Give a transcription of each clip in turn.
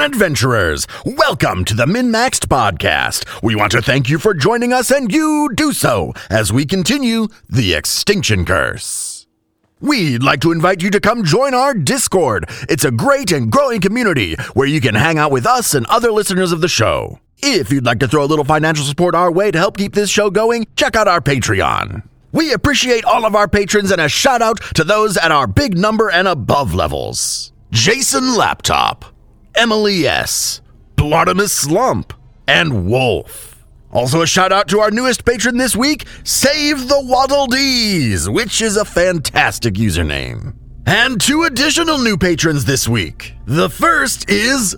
adventurers! Welcome to the Min-Maxed Podcast. We want to thank you for joining us, and you do so as we continue the Extinction Curse. We'd like to invite you to come join our Discord. It's a great and growing community where you can hang out with us and other listeners of the show. If you'd like to throw a little financial support our way to help keep this show going, check out our Patreon. We appreciate all of our patrons, and a shout out to those at our big number and above levels. Jason Laptop, Emily S., Blottimus Slump, and Wolf. Also a shout out to our newest patron this week, Save the Waddle Dees, which is a fantastic username. And two additional new patrons this week. The first is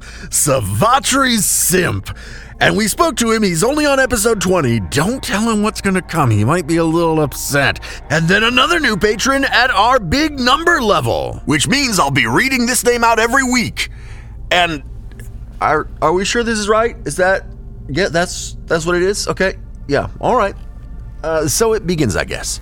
Savatri Simp. And we spoke to him. He's only on episode 20. Don't tell him what's going to come. He might be a little upset. And then another new patron at our big number level, which means I'll be reading this name out every week. And are we sure this is right? Is that, yeah, that's what it is? Okay. Yeah. All right. So it begins, I guess.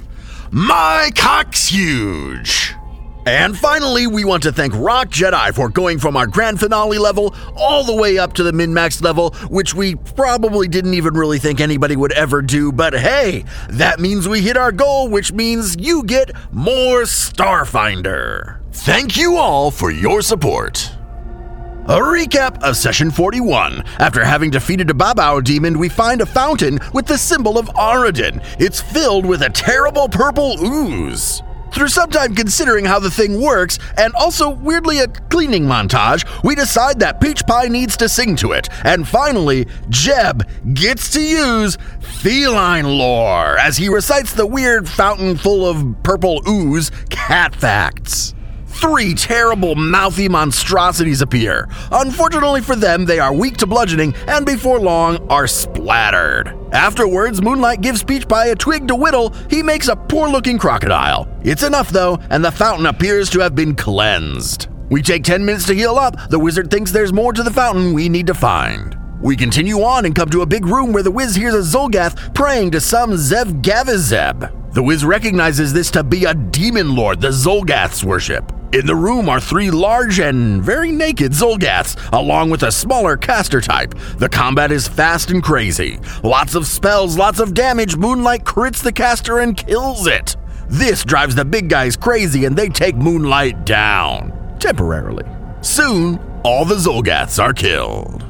My cock's huge. And finally, we want to thank Rock Jedi for going from our grand finale level all the way up to the min-max level, which we probably didn't even really think anybody would ever do. But hey, that means we hit our goal, which means you get more Starfinder. Thank you all for your support. A recap of Session 41. After having defeated a Babao demon, we find a fountain with the symbol of Aradin. It's filled with a terrible purple ooze. Through some time considering how the thing works, and also weirdly a cleaning montage, we decide that Peach Pie needs to sing to it. And finally, Jeb gets to use feline lore as he recites the weird fountain full of purple ooze cat facts. 3 terrible, mouthy monstrosities appear. Unfortunately for them, they are weak to bludgeoning and before long are splattered. Afterwards, Moonlight gives Peach Pie a twig to whittle. He makes a poor-looking crocodile. It's enough, though, and the fountain appears to have been cleansed. We take 10 minutes to heal up. The wizard thinks there's more to the fountain we need to find. We continue on and come to a big room where the Wiz hears a Zolgath praying to some Zevgavizeb. The Wiz recognizes this to be a demon lord the Zolgaths worship. In the room are 3 large and very naked Zolgaths, along with a smaller caster type. The combat is fast and crazy. Lots of spells, lots of damage. Moonlight crits the caster and kills it. This drives the big guys crazy, and they take Moonlight down. Temporarily. Soon, all the Zolgaths are killed.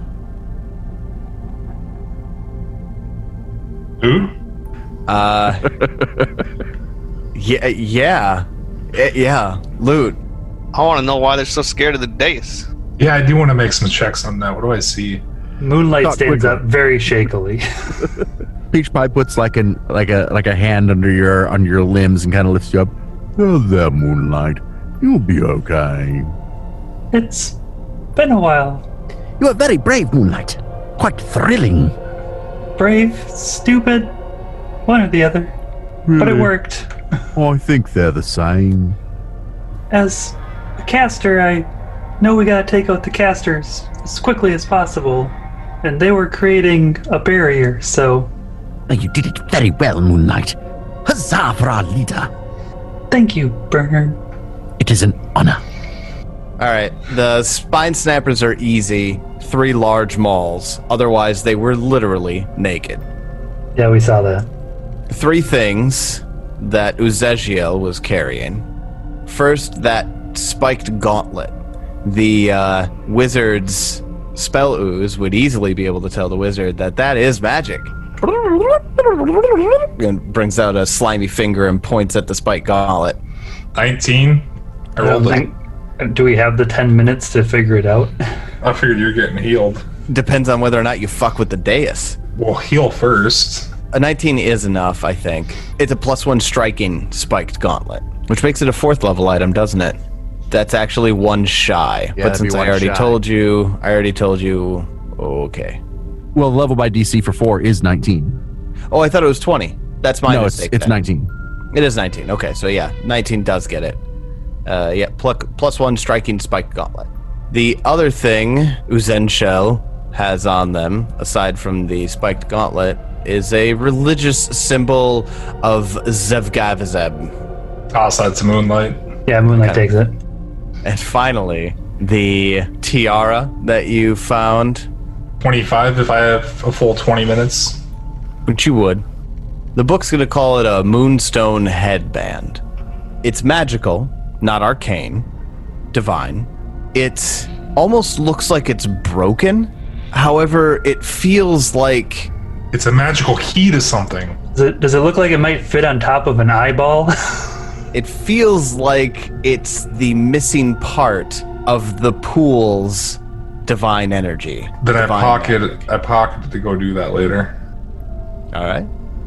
Who? Yeah, Loot. I want to know why they're so scared of the dice. Yeah, I do want to make some checks on that. What do I see? Moonlight stands up very shakily. Peach Pie puts like a hand under your limbs and kind of lifts you up. Oh, there, Moonlight. You'll be okay. It's been a while. You are very brave, Moonlight. Quite thrilling. Brave, stupid, one or the other. Really? But it worked. I think they're the same. As a caster, I know we gotta take out the casters as quickly as possible. And they were creating a barrier, so... You did it very well, Moonlight. Huzzah for our leader. Thank you, Bernard. It is an honor. Alright, the spine snappers are easy. 3 large mauls. Otherwise, they were literally naked. Yeah, we saw that. 3 things that Uzegiel was carrying. First, that spiked gauntlet. The wizard's spell ooze would easily be able to tell the wizard that is magic. And brings out a slimy finger and points at the spiked gauntlet. 19. I rolled it. Do we have the 10 minutes to figure it out? I figured you're getting healed. Depends on whether or not you fuck with the dais. Well, heal first. A 19 is enough, I think. It's a +1 striking spiked gauntlet, which makes it a 4th level item, doesn't it? That's actually 1 shy. Yeah, but since I already told you, okay. Well, the level by DC for 4 is 19. Oh, I thought it was 20. That's my no, mistake. it's 19. It is 19. Okay, so yeah, 19 does get it. +1 striking spiked gauntlet. The other thing Uzenshell has on them, aside from the spiked gauntlet, is a religious symbol of Zevgavizeb. Toss that to Moonlight. Yeah, Moonlight takes it. And finally, the tiara that you found, 25 if I have a full 20 minutes. which you would. The book's going to call it a Moonstone headband. It's magical, not arcane, divine. It almost looks like it's broken. However, it feels like... It's a magical key to something. Does it look like it might fit on top of an eyeball? It feels like it's the missing part of the pool's divine energy. Then I Divine pocket magic. it to go do that later. All right.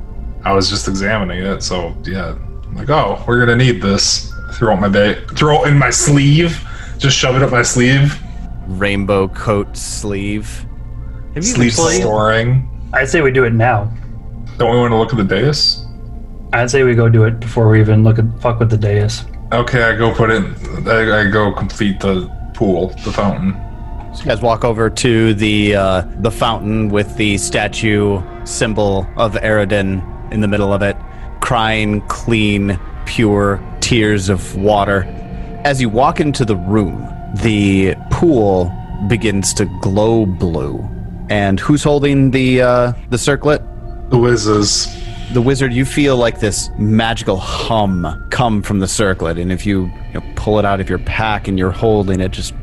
I was just examining it, so yeah. I'm like, oh, we're gonna need this. Throw it in my sleeve. Just shove it up my sleeve. Rainbow coat sleeve. Have you Sleeve sleeve? storing. I'd say we do it now. Don't we want to look at the dais? I'd say we go do it before we even fuck with the dais. Okay, I go put it. I go complete the pool, the fountain. So you guys walk over to the fountain with the statue symbol of Aroden in the middle of it, crying clean, pure tears of water. As you walk into the room, the pool begins to glow blue. And who's holding the circlet? The whizzes. The wizard, you feel like this magical hum come from the circlet, and if you pull it out of your pack and you're holding it, just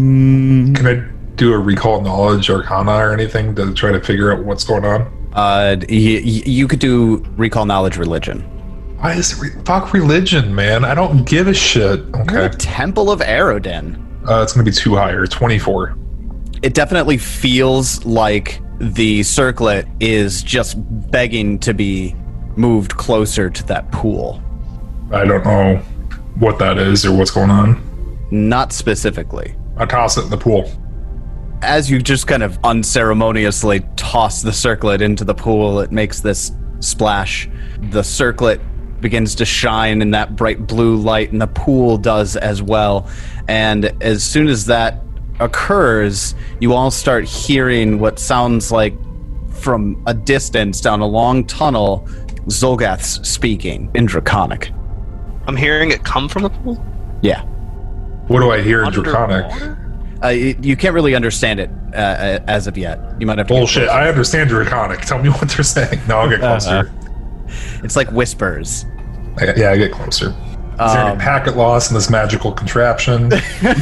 Can I do a recall knowledge arcana or anything to try to figure out what's going on? you could do recall knowledge religion. Why is it fuck religion, man? I don't give a shit. You're Okay. the Temple of Aroden. It's gonna be too high, or 24. It definitely feels like the circlet is just begging to be moved closer to that pool. I don't know what that is or what's going on. Not specifically. I toss it in the pool. As you just kind of unceremoniously toss the circlet into the pool, it makes this splash. The circlet begins to shine in that bright blue light, and the pool does as well. And as soon as that occurs, you all start hearing what sounds like, from a distance down a long tunnel, Zolgath's speaking in Draconic. I'm hearing it come from the pool. Yeah. What do I hear in Draconic? Underwater? You can't really understand it as of yet. You might have to get Bullshit. closer. I understand Draconic. Tell me what they're saying. No, I'll get closer. It's like whispers. I get closer. Is there any packet loss in this magical contraption?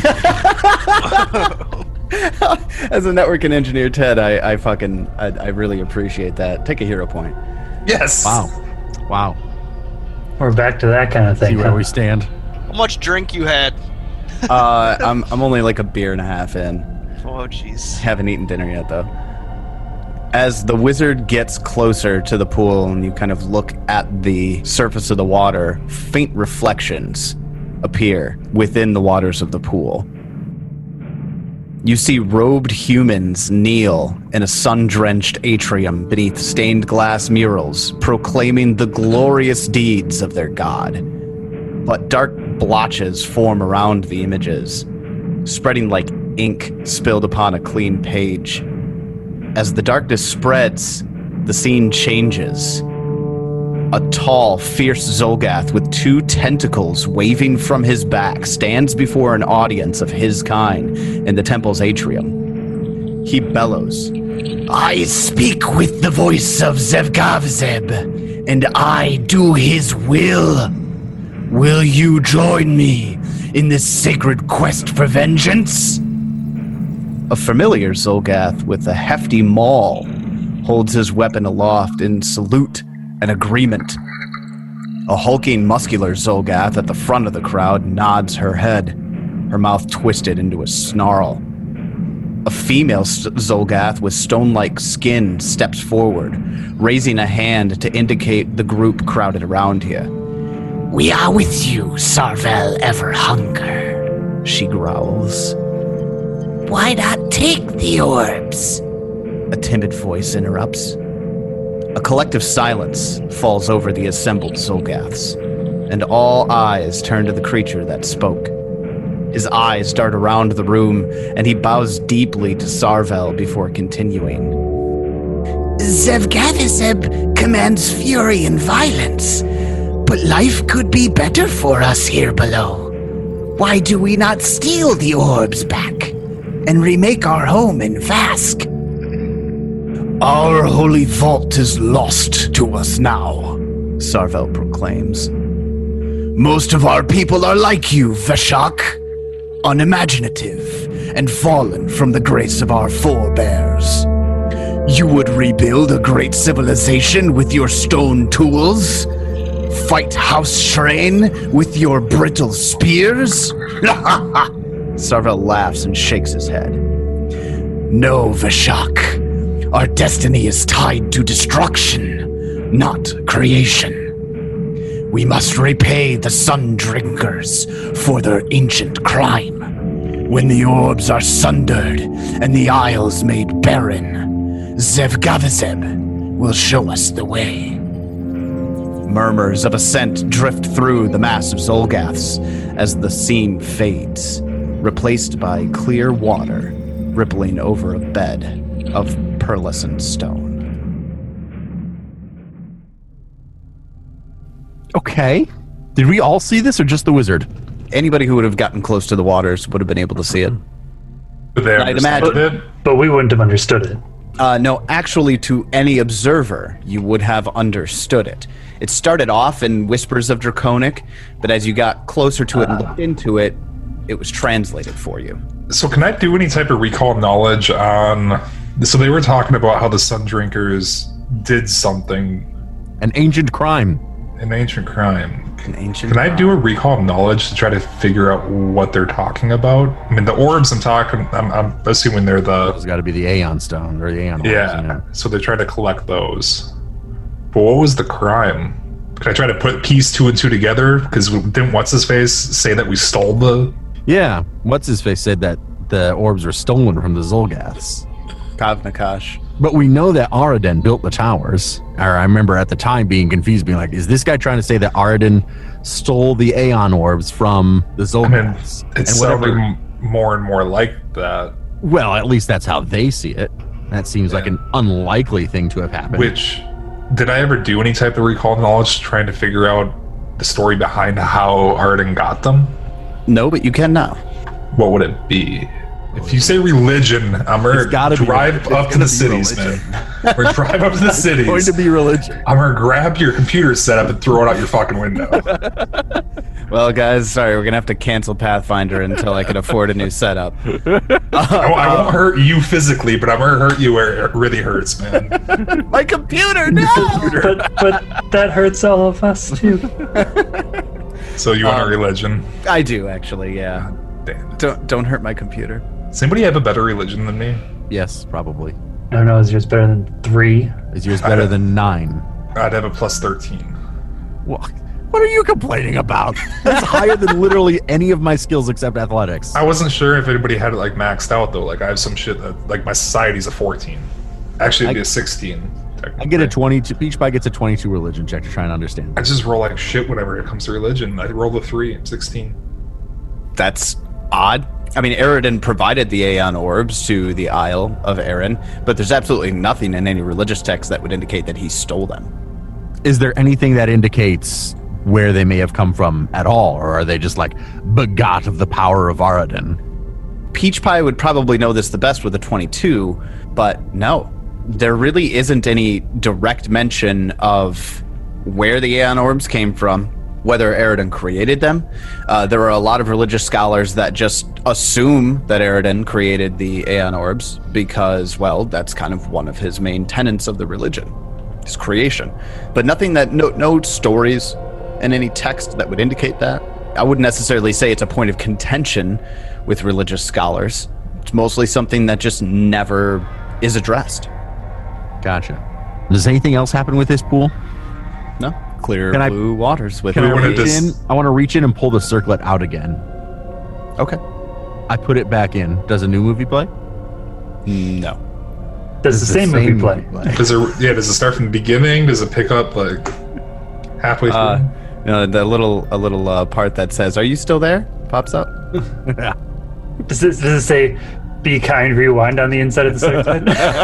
As a networking engineer, Ted, I really appreciate that. Take a hero point. Yes. Wow. We're back to that kind of See thing. where huh? we stand. How much drink you had? I'm only like a beer and a half in. Oh, jeez. Haven't eaten dinner yet, though. As the wizard gets closer to the pool and you kind of look at the surface of the water, faint reflections appear within the waters of the pool. You see robed humans kneel in a sun-drenched atrium beneath stained glass murals, proclaiming the glorious deeds of their god. But dark blotches form around the images, spreading like ink spilled upon a clean page. As the darkness spreads, the scene changes. A tall, fierce Zolgath with two tentacles waving from his back stands before an audience of his kind in the temple's atrium. He bellows, "I speak with the voice of Zevgavzeb, and I do his will. Will you join me in this sacred quest for vengeance?" A familiar Zolgath with a hefty maul holds his weapon aloft in salute and agreement. A hulking, muscular Zolgath at the front of the crowd nods her head, her mouth twisted into a snarl. A female Zolgath with stone-like skin steps forward, raising a hand to indicate the group crowded around here. "We are with you, Sarvel Everhunger," she growls. "Why not take the orbs?" a timid voice interrupts. A collective silence falls over the assembled Zolgaths, and all eyes turn to the creature that spoke. His eyes dart around the room, and he bows deeply to Sarvel before continuing. "Zevgavzeb commands fury and violence, but life could be better for us here below. Why do we not steal the orbs back and remake our home in Vask? Our holy vault is lost to us now, Sarvel proclaims. Most of our people are like you, Veshak, unimaginative and fallen from the grace of our forebears. You would rebuild a great civilization with your stone tools? Fight House Shrain with your brittle spears? Sarvel laughs and shakes his head. No, Veshak. Our destiny is tied to destruction, not creation. We must repay the Sun Drinkers for their ancient crime. When the orbs are sundered and the isles made barren, Zevgavizeb will show us the way. Murmurs of assent drift through the mass of Zolgaths as the scene fades, replaced by clear water rippling over a bed of pearlescent stone. Okay. Did we all see this or just the wizard? Anybody who would have gotten close to the waters would have been able to see it. But they I'd imagine. understood it. But we wouldn't have understood it. No, actually, to any observer, you would have understood it. It started off in whispers of Draconic, but as you got closer to it and looked into it, it was translated for you. So can I do any type of recall knowledge on... So they were talking about how the Sun Drinkers did something, An ancient crime. an ancient crime. An ancient Can I crime. do a recall knowledge to try to figure out what they're talking about? I mean, the orbs I'm assuming they're the... It's got to be the Aeon Stone or the Aeon Orbs, Yeah, so they're trying to collect those. But what was the crime? Can I try to put piece 2 and 2 together? Because didn't What's-His-Face say that we stole the... Yeah. What's-His-Face said that the orbs were stolen from the Zolgaths. Kavnakash. But we know that Aradin built the towers. Or I remember at the time being confused, being like, is this guy trying to say that Aradin stole the Aeon orbs from the I mean, Zolgaths? it's sounding more and more like that. Well, at least that's how they see it. That seems like an unlikely thing to have happened. Which, did I ever do any type of recall knowledge trying to figure out the story behind how Arden got them? No, but you can now. What would it be? If you say religion, I'm It's gotta gonna be drive religion. up It's to the gonna be cities, religion. man. We're drive up to the It's going cities. to be religion. I'm gonna grab your computer setup and throw it out your fucking window. Well, guys, sorry, we're going to have to cancel Pathfinder until I can afford a new setup. I won't hurt you physically, but I'm gonna hurt you where it really hurts, man. My computer, no! But that hurts all of us too. So you want a religion? I do, actually, yeah. Damn it. Don't hurt my computer. Does anybody have a better religion than me? Yes, probably. I don't know, is yours better than 3? Is yours better than 9? I'd have a plus 13. What are you complaining about? That's higher than literally any of my skills except athletics. I wasn't sure if anybody had it like maxed out though. Like I have some shit that like my society's a 14. Actually, it'd be a 16. I get a 22. Peach Pie gets a 22 religion check to try and understand. I just roll like shit whenever it comes to religion. I roll a 3, 16. That's odd. I mean, Aradin provided the Aeon Orbs to the Isle of Aaron, but there's absolutely nothing in any religious text that would indicate that he stole them. Is there anything that indicates where they may have come from at all, or are they just like begot of the power of Aradin? Peach Pie would probably know this the best with a 22, but no. There really isn't any direct mention of where the Aeon Orbs came from, whether Aradin created them. There are a lot of religious scholars that just assume that Aradin created the Aeon Orbs because, well, that's kind of one of his main tenets of the religion, his creation. But nothing that, no stories in any text that would indicate that. I wouldn't necessarily say it's a point of contention with religious scholars. It's mostly something that just never is addressed. Gotcha. Does anything else happen with this pool? No, clear Can I- blue waters with Can I wanna reach dis- in? I want to reach in and pull the circlet out again. Okay. I put it back in. Does a new movie play? No. Does the same movie play? Does it start from the beginning? Does it pick up like halfway through? The little part that says, "Are you still there?" pops up. Yeah. Does it say, "Be kind, rewind" on the inside of the circlet?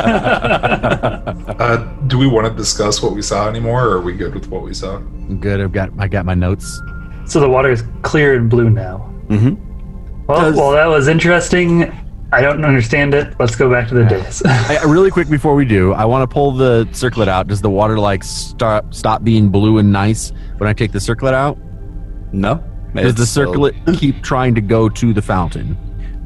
Do we want to discuss what we saw anymore, or are we good with what we saw? I'm good. I got my notes. So the water is clear and blue now. Mm-hmm. Well, that was interesting. I don't understand it. Let's go back to the days. Really quick before we do, I want to pull the circlet out. Does the water like stop being blue and nice when I take the circlet out? No. Does the circlet keep trying to go to the fountain?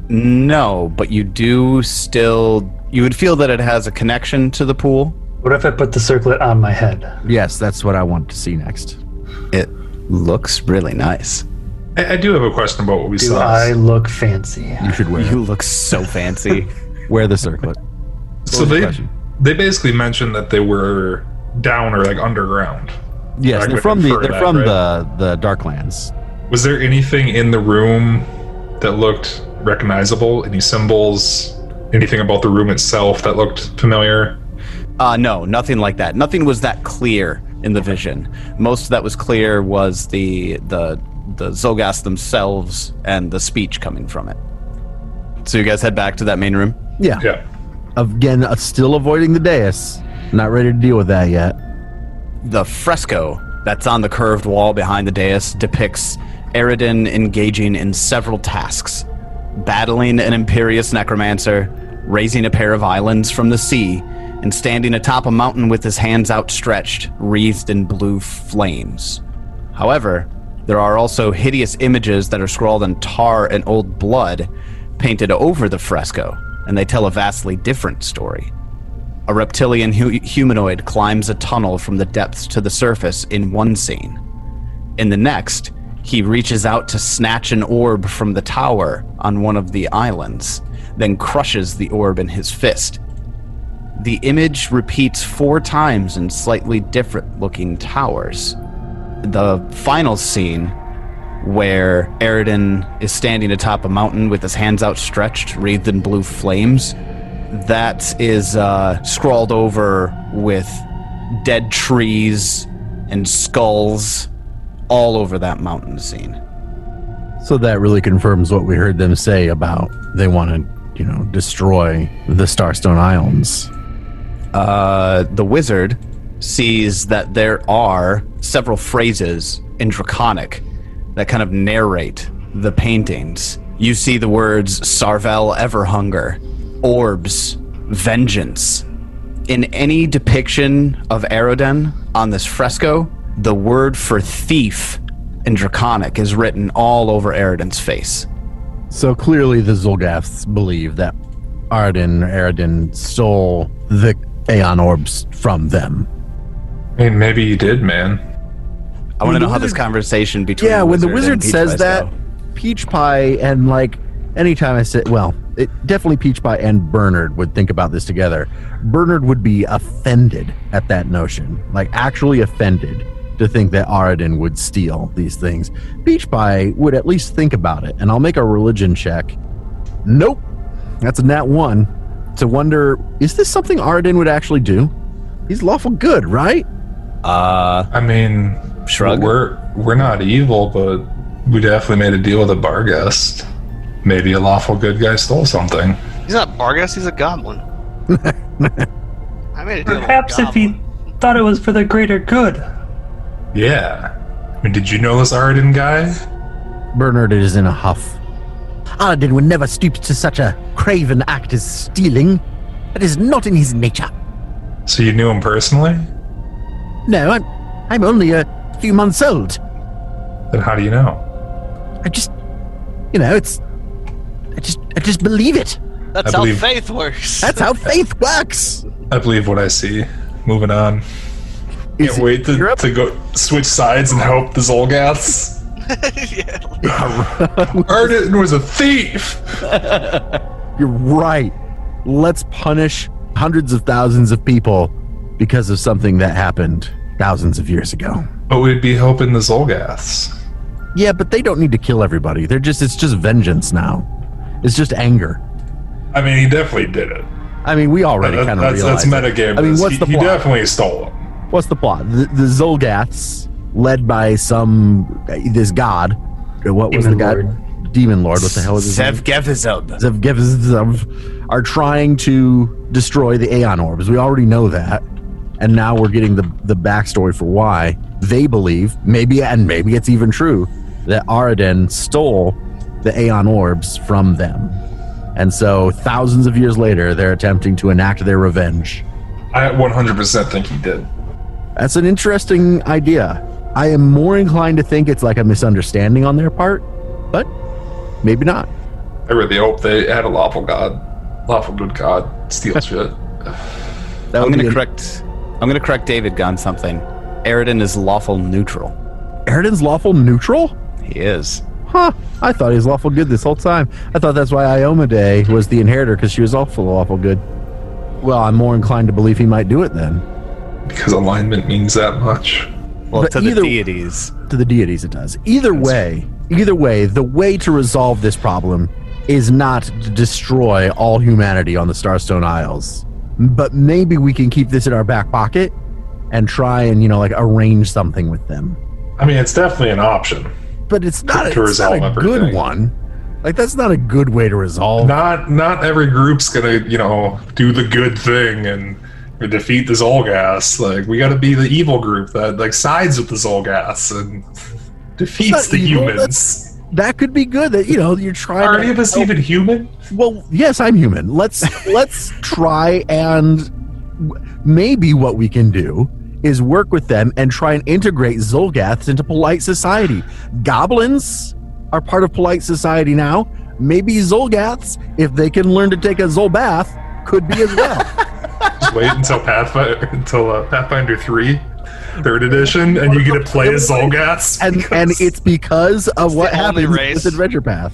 No, but you do still... You would feel that it has a connection to the pool. What if I put the circlet on my head? Yes, that's what I want to see next. It looks really nice. I do have a question about what we Do saw. I look fancy? You should wear You look so fancy. wear the circlet. So they basically mentioned that they were down or like underground. Yes, I they're could from infer that, right? the Darklands. Was there anything in the room that looked recognizable? Any symbols? Anything about the room itself that looked familiar? No, nothing like that. Nothing was that clear in the vision. Most that was clear was the Zolgaths themselves and the speech coming from it. So you guys head back to that main room? Yeah. Yeah. Again, still avoiding the dais. Not ready to deal with that yet. The fresco that's on the curved wall behind the dais depicts Aridin engaging in several tasks. Battling an imperious necromancer, raising a pair of islands from the sea, and standing atop a mountain with his hands outstretched, wreathed in blue flames. However, there are also hideous images that are scrawled in tar and old blood, painted over the fresco, and they tell a vastly different story. A reptilian humanoid climbs a tunnel from the depths to the surface in one scene. In the next, he reaches out to snatch an orb from the tower on one of the islands, then crushes the orb in his fist. The image repeats 4 times in slightly different looking towers. The final scene, where Aridin is standing atop a mountain with his hands outstretched, wreathed in blue flames, that is scrawled over with dead trees and skulls all over that mountain scene. So that really confirms what we heard them say about they want to, destroy the Starstone Islands. The wizard sees that there are several phrases in Draconic that kind of narrate the paintings. You see the words Sarvel Everhunger, Orbs, Vengeance. In any depiction of Aroden on this fresco, the word for thief in Draconic is written all over Aroden's face. So clearly the Zolgaths believe that Aroden stole the Aeon Orbs from them. I mean, maybe you did, man. I want to know how this conversation between when the wizard and Peach says Pie's that, go. Peach Pie and anytime I say, it definitely Peach Pie and Bernard would think about this together. Bernard would be offended at that notion, actually offended to think that Aroden would steal these things. Peach Pie would at least think about it, and I'll make a religion check. Nope, that's a nat 1. To wonder, is this something Aroden would actually do? He's lawful good, right? I mean, Shrug. We're not evil, but we definitely made a deal with a Barghest. Maybe a lawful good guy stole something. He's not Barghest, he's a goblin. I made a deal Perhaps with a if he goblin. thought it was for the greater good. Yeah. I mean, did you know this Aroden guy? Bernard is in a huff. Aroden would never stoop to such a craven act as stealing. That is not in his nature. So you knew him personally? No, I'm only a few months old. Then how do you know? I just, I just believe it. That's I how believe- faith works. That's how faith works. I believe what I see. Moving on. Can't wait to go switch sides and help the Zolgaths. Yeah. Aroden was a thief! You're right. Let's punish hundreds of thousands of people because of something that happened thousands of years ago. But we'd be helping the Zolgaths. Yeah, but they don't need to kill everybody. It's just vengeance now. It's just anger. I mean, he definitely did it. I mean, we already kind of realized. That's metagame. I mean, what's the He plot? definitely stole them. What's the plot? The Zolgaths, led by this god. What was Demon the god? Lord. Demon Lord. What the hell is his name? Zevgevizub. Zevgevizov are trying to destroy the Aeon Orbs. We already know that. And now we're getting the backstory for why they believe, maybe it's even true, that Aroden stole the Aeon orbs from them. And so thousands of years later, they're attempting to enact their revenge. I 100% think he did. That's an interesting idea. I am more inclined to think it's like a misunderstanding on their part, but maybe not. I really hope they had a lawful good god steal shit. I'm going to correct David on something. Aridin is lawful neutral. Aridin's lawful neutral? He is. Huh. I thought he was lawful good this whole time. I thought that's why Iomade was the inheritor, because she was also lawful good. Well, I'm more inclined to believe he might do it then. Because alignment means that much. Well, But to the deities. To the deities it does. Either way, the way to resolve this problem is not to destroy all humanity on the Starstone Isles. But maybe we can keep this in our back pocket and try and, arrange something with them. I mean, it's definitely an option. But it's not a resolve good everything. one. Like, that's not a good way to resolve. Not every group's gonna, do the good thing and defeat the Zolgas. Like, we gotta be the evil group that, sides with the Zolgas and defeats the evil. humans. That could be good. That you're trying. Are any of us even human? Well, yes, I'm human. Let's try and maybe what we can do is work with them and try and integrate Zolgaths into polite society. Goblins are part of polite society now. Maybe Zolgaths, if they can learn to take a Zolbath, could be as well. Just wait until Pathfinder 3, 3rd edition, and you get to play as Zolgaths. And it's because of what only happens race. with Adventure Path.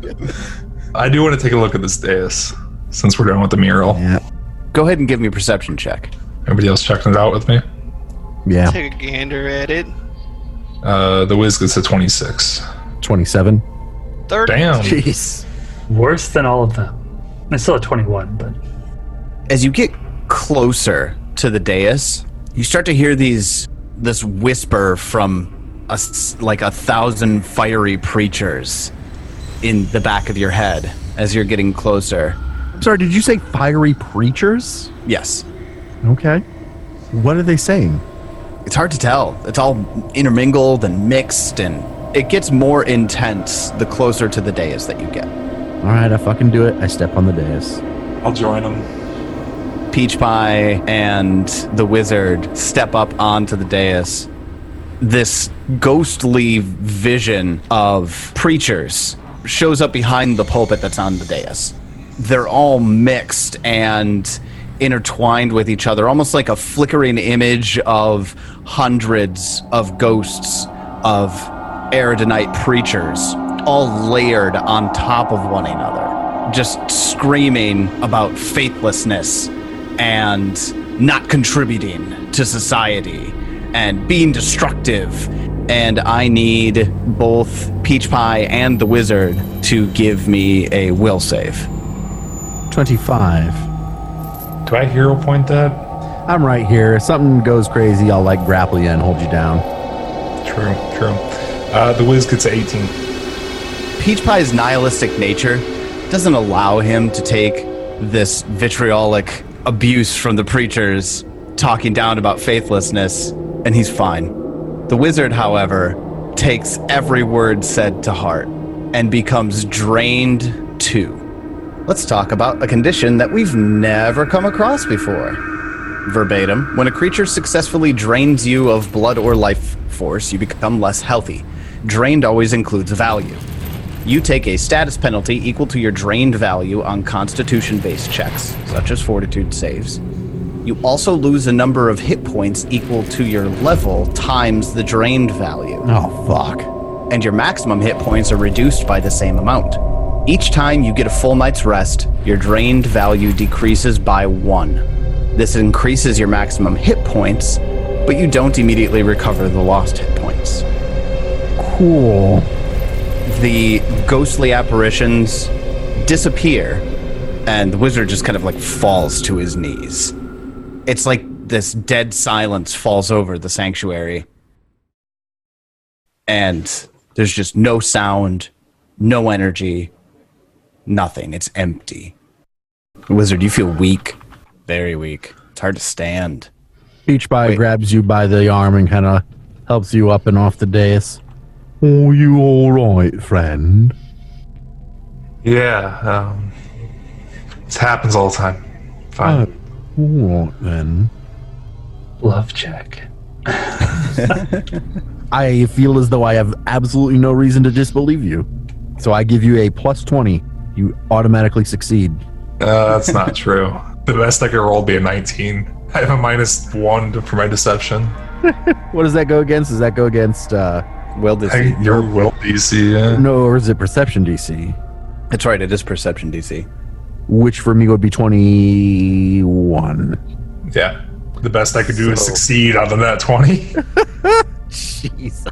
I do want to take a look at this dais, since we're done with the mural. Yeah. Go ahead and give me a perception check. Everybody else checking it out with me? Yeah. Take a gander at it. The Wiz gets a 26. 27. 30. Damn. Jeez. Worse than all of them. I still at 21, but As you get closer to the dais, you start to hear this whisper from like 1,000 fiery preachers in the back of your head as you're getting closer. I'm sorry, did you say fiery preachers? Yes. Okay. What are they saying? It's hard to tell. It's all intermingled and mixed, and it gets more intense the closer to the dais that you get. All right, I fucking do it. I step on the dais. I'll join them. Peach Pie and the wizard step up onto the dais. This ghostly vision of preachers shows up behind the pulpit that's on the dais. They're all mixed and intertwined with each other, almost like a flickering image of hundreds of ghosts of Aridinite preachers, all layered on top of one another, just screaming about faithlessness and not contributing to society and being destructive. And I need both Peach Pie and the wizard to give me a will save. 25. Do I hero point that? I'm right here. If something goes crazy, I'll grapple you and hold you down. True. The Wiz gets a 18. Peach Pie's nihilistic nature doesn't allow him to take this vitriolic abuse from the preachers talking down about faithlessness, and he's fine. The wizard, however, takes every word said to heart and becomes drained too. Let's talk about a condition that we've never come across before. Verbatim, when a creature successfully drains you of blood or life force, you become less healthy. Drained always includes value. You take a status penalty equal to your drained value on constitution-based checks, such as fortitude saves. You also lose a number of hit points equal to your level times the drained value. Oh, fuck. And your maximum hit points are reduced by the same amount. Each time you get a full night's rest, your drained value decreases by 1. This increases your maximum hit points, but you don't immediately recover the lost hit points. Cool. The ghostly apparitions disappear, and the wizard just kind of falls to his knees. It's like this dead silence falls over the sanctuary, and there's just no sound, no energy, nothing. It's empty. Wizard, you feel weak. Very weak. It's hard to stand. Peach Pie Wait. grabs you by the arm and kind of helps you up and off the dais. Oh, you all right, friend? Yeah, this happens all the time. Fine. What then? Bluff check. I feel as though I have absolutely no reason to disbelieve you. So I give you a plus 20. You automatically succeed. That's not true. The best I could roll would be a 19. I have a -1 for my deception. What does that go against? Does that go against, Will DC. Your will DC, yeah. no, or is it perception DC? That's right, it is perception DC. Which for me would be 21. Yeah. The best I could do is So- succeed on the net 20. Jesus.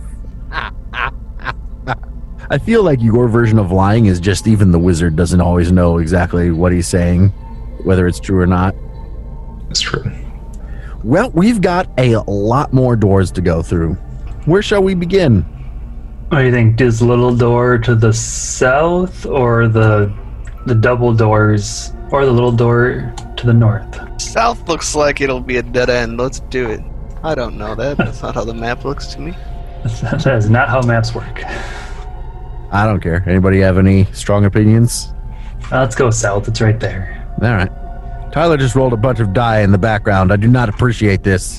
I feel like your version of lying is just even the wizard doesn't always know exactly what he's saying, whether it's true or not. It's true. Well, we've got a lot more doors to go through. Where shall we begin? What do you think? This little door to the south, or the double doors, or the little door to the north? South looks like it'll be a dead end. Let's do it. I don't know that. That's not how the map looks to me. That is not how maps work. I don't care. Anybody have any strong opinions? Let's go south. It's right there. All right. Tyler just rolled a bunch of die in the background. I do not appreciate this.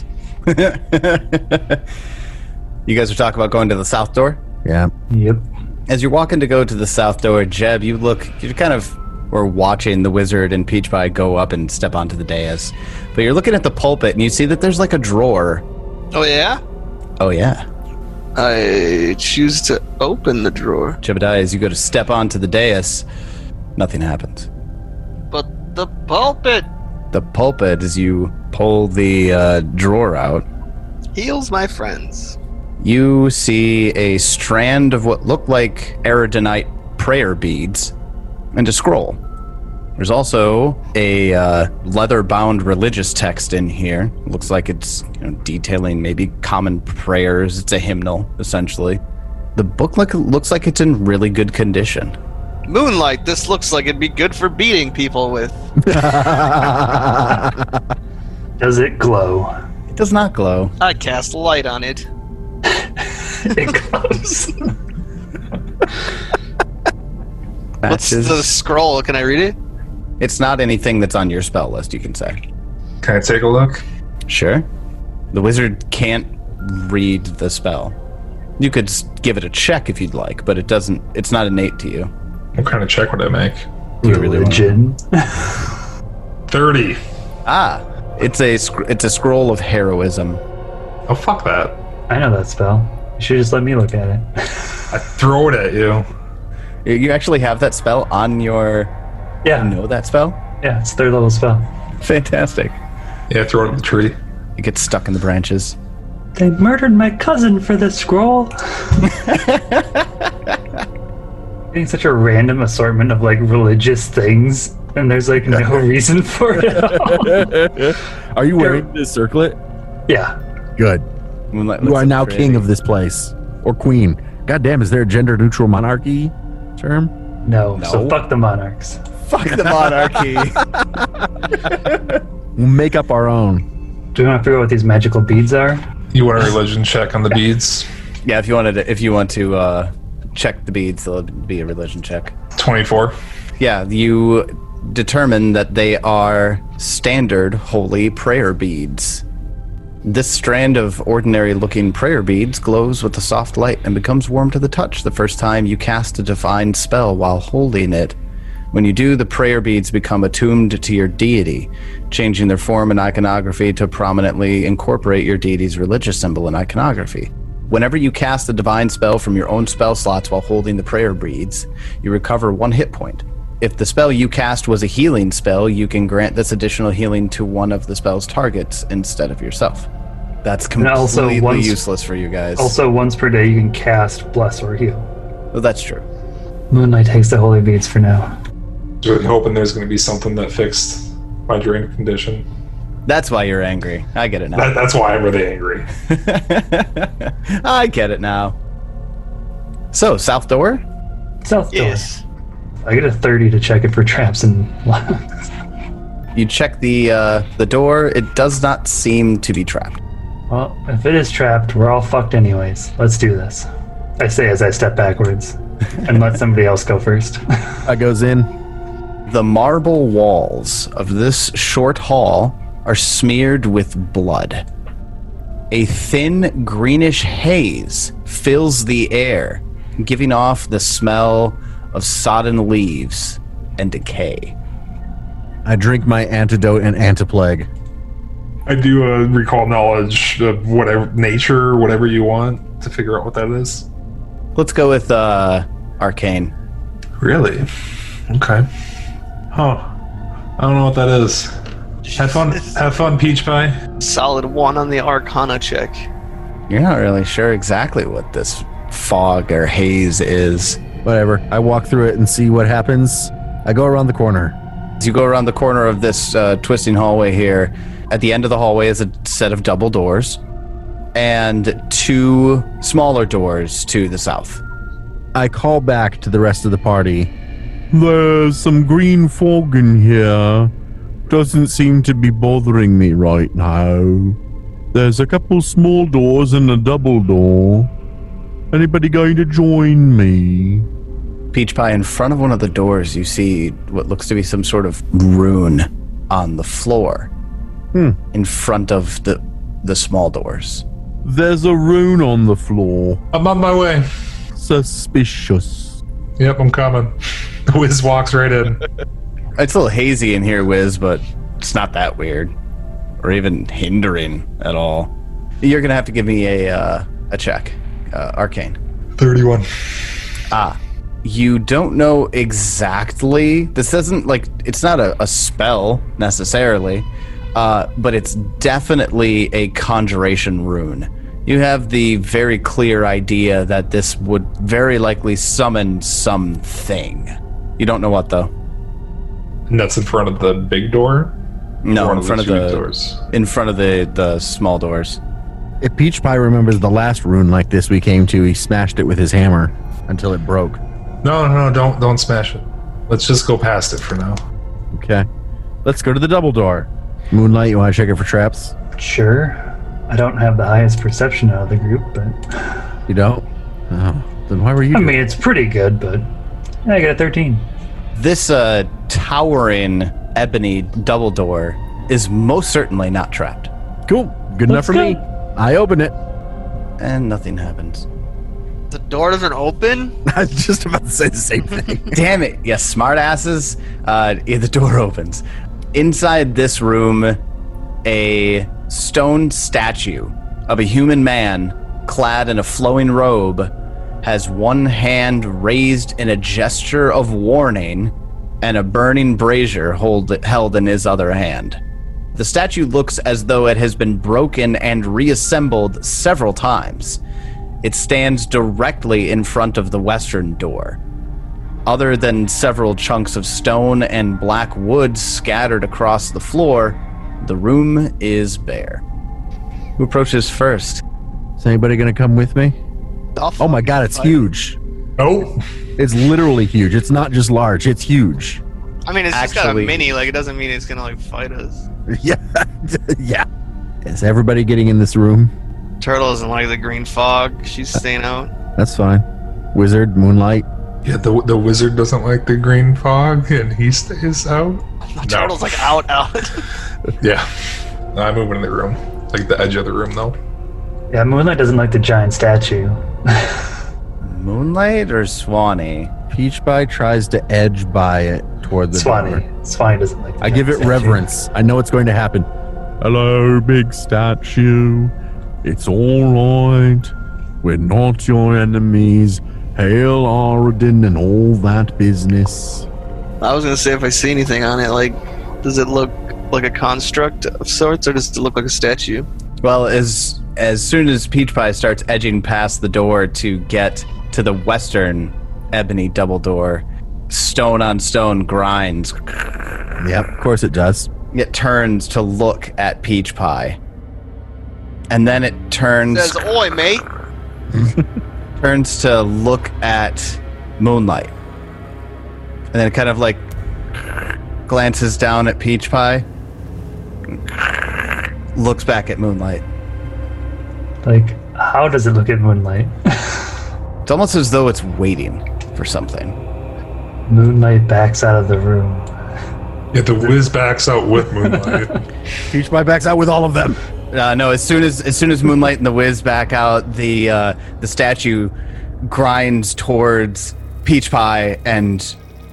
You guys are talking about going to the south door? Yeah. Yep. As you're walking to go to the south door, Jeb, you kind of were watching the wizard and Peach Pie go up and step onto the dais. But you're looking at the pulpit and you see that there's like a drawer. Oh, yeah? Oh, yeah. I choose to open the drawer. Jebediah, as you go to step onto the dais, nothing happens. But the pulpit The pulpit, as you pull the drawer out, heals my friends. you see a strand of what look like Eridanite prayer beads and a scroll. There's also a leather-bound religious text in here. Looks like it's detailing maybe common prayers. It's a hymnal, essentially. The book looks like it's in really good condition. Moonlight, this looks like it'd be good for beating people with. Does it glow? It does not glow. I cast light on it. It glows. What's Matches. the scroll? Can I read it? It's not anything that's on your spell list, you can say. Can I take a look? Sure. The wizard can't read the spell. You could give it a check if you'd like, but it's not innate to you. What kind of check would I make? Do you really want to? Religion. 30. Ah, it's a scroll of heroism. Oh, fuck that. I know that spell. You should just let me look at it. I throw it at you. You actually have that spell on your... Yeah. You know that spell? Yeah, it's third level spell. Fantastic. Yeah, throw it at the tree. It gets stuck in the branches. They murdered my cousin for this scroll. Getting such a random assortment of like religious things, and there's like no reason for it. Are you wearing this circlet? Yeah. Good. Moonlight You looks are now crazy. king of this place. Or queen. God damn, is there a gender-neutral monarchy term? No. No. So fuck the monarchs. Fuck the monarchy. We'll make up our own. Do you want to figure out what these magical beads are? You want a religion check on the beads? Yeah, if you want to check the beads, it'll be a religion check. 24. Yeah, you determine that they are standard holy prayer beads. This strand of ordinary-looking prayer beads glows with a soft light and becomes warm to the touch the first time you cast a divine spell while holding it. When you do, the prayer beads become attuned to your deity, changing their form and iconography to prominently incorporate your deity's religious symbol and iconography. Whenever you cast a divine spell from your own spell slots while holding the prayer beads, you recover 1 hit point. If the spell you cast was a healing spell, you can grant this additional healing to one of the spell's targets instead of yourself. That's also completely once- useless for you guys. Also, once per day you can cast, bless, or heal. Well, that's true. Moonlight takes the holy beads for now. Really hoping there's going to be something that fixed my drain condition. That's why you're angry. I get it now. That's why I'm really angry. I get it now. So, south door? South door. Yes. I get a 30 to check it for traps and You check the door. It does not seem to be trapped. Well, if it is trapped, we're all fucked anyways. Let's do this. I say as I step backwards and let somebody else go first. I goes in. The marble walls of this short hall are smeared with blood. A thin greenish haze fills the air, giving off the smell of sodden leaves and decay. I drink my antidote and antiplague. I do a recall knowledge of whatever nature, whatever you want to figure out what that is. Let's go with arcane. Really? Okay. Huh. I don't know what that is. Have fun, Peach Pie. Solid 1 on the Arcana check. You're not really sure exactly what this fog or haze is. Whatever. I walk through it and see what happens. I go around the corner. As you go around the corner of this twisting hallway here, at the end of the hallway is a set of double doors and 2 smaller doors to the south. I call back to the rest of the party. There's some green fog in here. Doesn't seem to be bothering me right now. There's a couple small doors and a double door. Anybody going to join me? Peach Pie, in front of one of the doors, you see what looks to be some sort of rune on the floor in front of the small doors. There's a rune on the floor. I'm on my way. Suspicious. Yep, I'm coming. Wiz walks right in. It's a little hazy in here, Wiz, but it's not that weird or even hindering at all. You're going to have to give me a check. Arcane. 31. You don't know exactly. This isn't like, it's not a spell necessarily, but it's definitely a conjuration rune. You have the very clear idea that this would very likely summon something. You don't know what, though. And that's in front of the big door? No, Or in front of two the doors. in front of the small doors. If Peach Pie remembers the last rune like this we came to, he smashed it with his hammer until it broke. No, don't smash it. Let's just go past it for now. Okay. Let's go to the double door. Moonlight, you want to check it for traps? Sure. I don't have the highest perception out of the group, but You don't? Oh, then why were you I doing mean, it's pretty good, but I got a 13. This towering ebony double door is most certainly not trapped. Cool. Good enough for Let's me. go. I open it. And nothing happens. The door doesn't open? I was just about to say the same thing. Damn it. Yes, smart asses. The door opens. Inside this room, a stone statue of a human man clad in a flowing robe has one hand raised in a gesture of warning and a burning brazier held in his other hand. The statue looks as though it has been broken and reassembled several times. It stands directly in front of the western door. Other than several chunks of stone and black wood scattered across the floor, the room is bare. Who approaches first? Is anybody going to come with me? Oh my god, it's huge. Oh, It's literally huge. It's not just large, it's huge. I mean, it's just got a Actually- mini. Like, it doesn't mean it's gonna like fight us. Yeah. Yeah. Is everybody getting in this room? Turtle doesn't like the green fog. She's staying out. That's fine. Wizard, Moonlight. yeah. The wizard doesn't like the green fog, and he stays out. Turtle's like out. Yeah, I'm moving in the room, like the edge of the room, though. Yeah, Moonlight doesn't like the giant statue. Moonlight or Swanee? Peach Pie tries to edge by it toward the Swanee. door. Swanee doesn't like the I give it giant statue. reverence. I know it's going to happen. Hello, big statue. It's all right. We're not your enemies. Hail Aradin and all that business. I was gonna say, if I see anything on it, like, does it look like a construct of sorts, or does it look like a statue? Well, as soon as Peach Pie starts edging past the door to get to the western ebony double door, stone on stone grinds. Yep, of course it does. It turns to look at Peach Pie. And then it turns Says, "Oi, mate." turns to look at Moonlight. And then it kind of like glances down at Peach Pie. Looks back at Moonlight. Like, how does it look at Moonlight? It's almost as though it's waiting for something. Moonlight backs out of the room. Yeah, the whiz backs out with Moonlight. Peach Pie backs out with all of them. No, as soon as Moonlight and the Wiz back out, the statue grinds towards Peach Pie and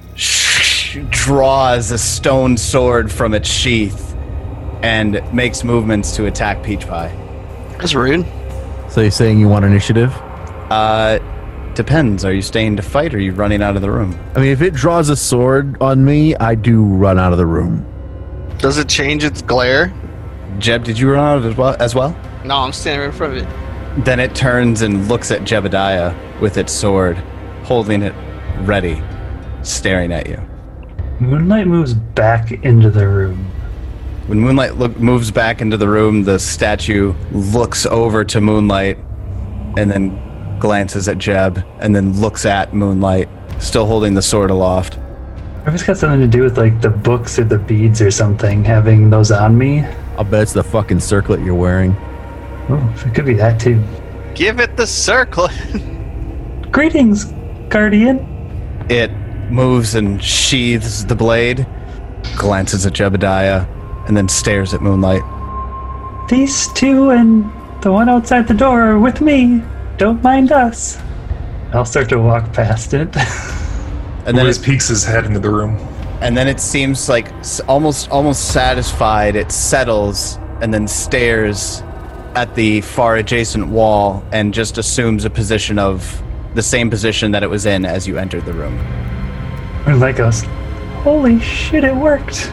draws a stone sword from its sheath and makes movements to attack Peach Pie. That's rude. So you're saying you want initiative? Depends. Are you staying to fight or are you running out of the room? I mean, if it draws a sword on me, I do run out of the room. Does it change its glare? Jeb, did you run out as well? No, I'm standing right in front of it. Then it turns and looks at Jebediah with its sword, holding it ready, staring at you. Moonlight moves back into the room. When Moonlight moves back into the room, the statue looks over to Moonlight and then glances at Jeb and then looks at Moonlight, still holding the sword aloft. Maybe it's got something to do with like the books or the beads or something, having those on me. I'll bet it's the fucking circlet you're wearing. Oh, it could be that too. Give it the circlet. Greetings, Guardian. It moves and sheathes the blade, glances at Jebediah, and then stares at Moonlight. These two and the one outside the door are with me. Don't mind us. I'll start to walk past it. And then Wiz peeks his head into the room. And then it seems like almost satisfied, it settles and then stares at the far adjacent wall and just assumes a position of the same position that it was in as you entered the room. Moonlight goes, holy shit, it worked.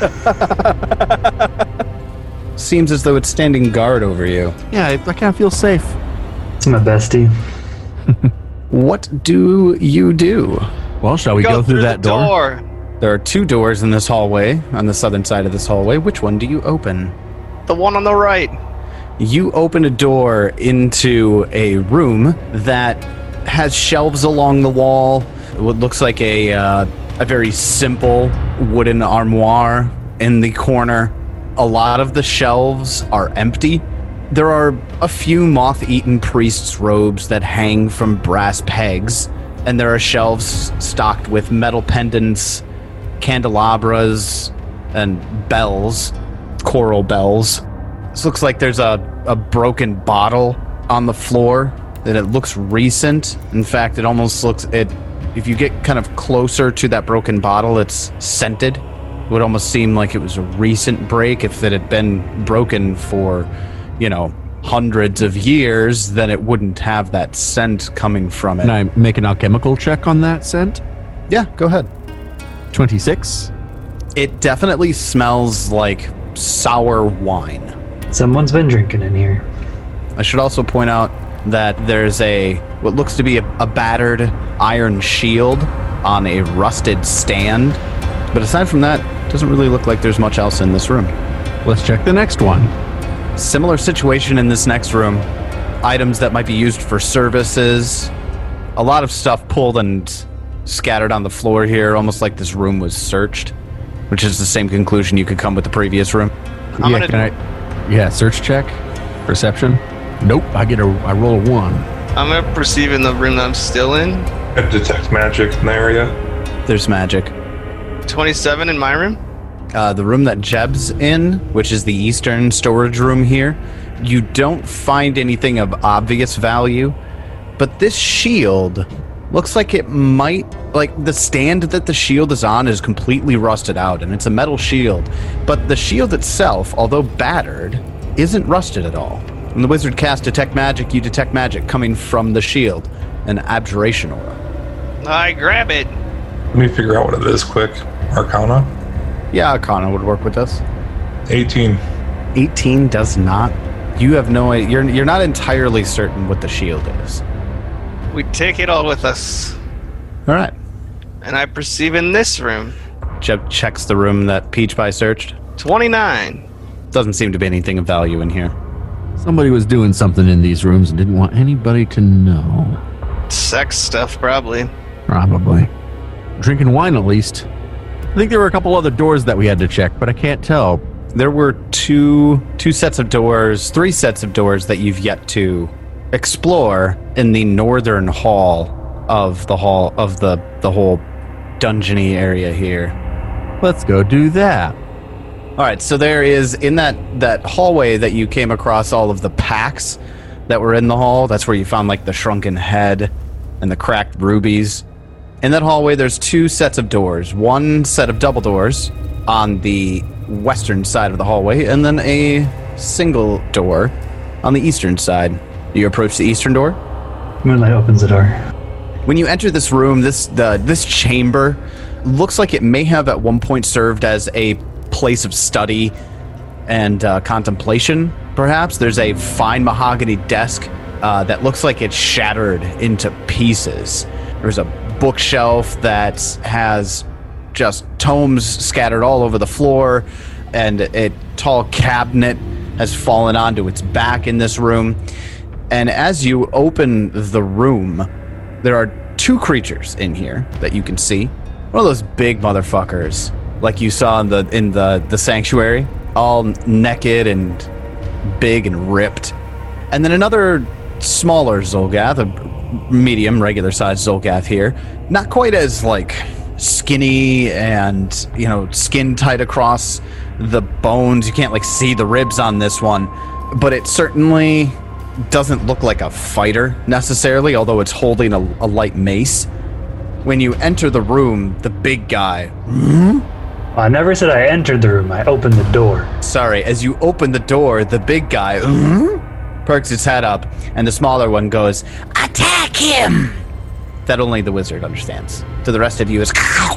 Seems as though it's standing guard over you. Yeah, I kind of feel safe. It's my bestie. What do you do? Well, shall we go through that door? There are two doors in this hallway, on the southern side of this hallway. Which one do you open? The one on the right. You open a door into a room that has shelves along the wall. What looks like a very simple wooden armoire in the corner. A lot of the shelves are empty. There are a few moth-eaten priests' robes that hang from brass pegs, and there are shelves stocked with metal pendants, candelabras, and bells, choral bells. This looks like there's a broken bottle on the floor, and it looks recent. In fact, it almost looks, if you get kind of closer to that broken bottle, it's scented. It would almost seem like it was a recent break. If it had been broken for, hundreds of years, then it wouldn't have that scent coming from it. Can I make an alchemical check on that scent? Yeah, go ahead. 26. It definitely smells like sour wine. Someone's been drinking in here. I should also point out that there's what looks to be a battered iron shield on a rusted stand. But aside from that, it doesn't really look like there's much else in this room. Let's check the next one. Similar situation in this next room. Items that might be used for services. A lot of stuff pulled and scattered on the floor here, almost like this room was searched, which is the same conclusion you could come with the previous room. Search check. Perception. Nope, I roll a 1. I'm gonna perceive in the room that I'm still in. Detect magic in the area. There's magic. 27 in my room. The room that Jeb's in, which is the eastern storage room here, you don't find anything of obvious value, but this shield looks like it might, like the stand that the shield is on is completely rusted out, and it's a metal shield, but the shield itself, although battered, isn't rusted at all. When the wizard casts Detect Magic, you detect magic coming from the shield, an abjuration aura. I grab it. Let me figure out what it is quick. Arcana? Yeah, Arcana would work with this. 18. 18 does not. You have no idea. You're not entirely certain what the shield is. We take it all with us. All right. And I perceive in this room. Jeb checks the room that Peach Pie searched. 29. Doesn't seem to be anything of value in here. Somebody was doing something in these rooms and didn't want anybody to know. Sex stuff, probably. Probably. Drinking wine, at least. I think there were a couple other doors that we had to check, but I can't tell. There were three sets of doors that you've yet to explore in the northern hall of the whole dungeony area here. Let's go do that. All right, so there is in that hallway that you came across all of the packs that were in the hall. That's where you found like the shrunken head and the cracked rubies. In that hallway, there's 2 sets of doors. One set of double doors on the western side of the hallway, and then a single door on the eastern side. You approach the eastern door. Moonlight opens the door. When you enter this room, this chamber looks like it may have at one point served as a place of study and contemplation, perhaps. There's a fine mahogany desk that looks like it's shattered into pieces. There's a bookshelf that has just tomes scattered all over the floor, and a tall cabinet has fallen onto its back in this room. And as you open the room, there are 2 creatures in here that you can see. One of those big motherfuckers, like you saw in the sanctuary, all naked and big and ripped. And then another smaller Zolgath, a medium, regular-sized Zolgath here. Not quite as, like, skinny and, skin tight across the bones. You can't, like, see the ribs on this one. But it certainly doesn't look like a fighter, necessarily, although it's holding a light mace. When you enter the room, the big guy... I never said I entered the room. I opened the door. Sorry, as you open the door, the big guy perks his head up, and the smaller one goes, "Attack him!" That only the wizard understands. To the rest of you is...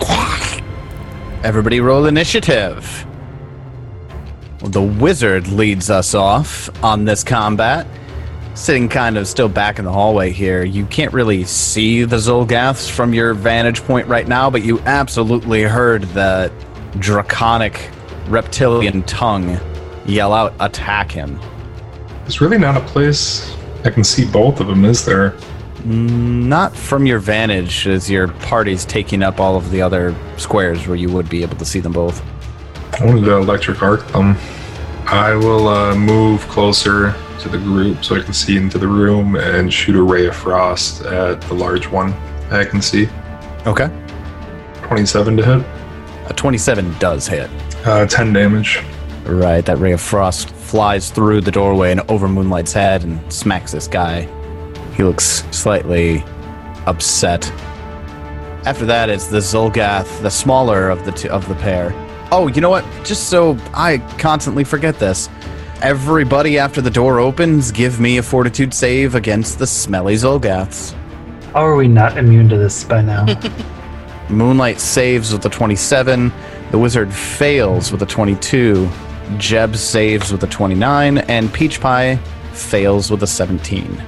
Everybody roll initiative. Well, the wizard leads us off on this combat. Sitting kind of still back in the hallway here. You can't really see the Zolgaths from your vantage point right now, but you absolutely heard the draconic reptilian tongue yell out, "Attack him." There's really not a place I can see both of them, is there? Not from your vantage, as your party's taking up all of the other squares where you would be able to see them both. I wanted to electric arc them. I will move closer to the group so I can see into the room and shoot a ray of frost at the large one I can see. Okay. 27 to hit. A 27 does hit. 10 damage. Right, that ray of frost flies through the doorway and over Moonlight's head and smacks this guy. He looks slightly upset. After that, it's the Zolgath, the smaller of the pair. Oh, you know what? Just so I constantly forget this. Everybody after the door opens, give me a fortitude save against the smelly Zolgaths. How are we not immune to this by now? Moonlight saves with a 27. The wizard fails with a 22. Jeb saves with a 29. And Peach Pie fails with a 17.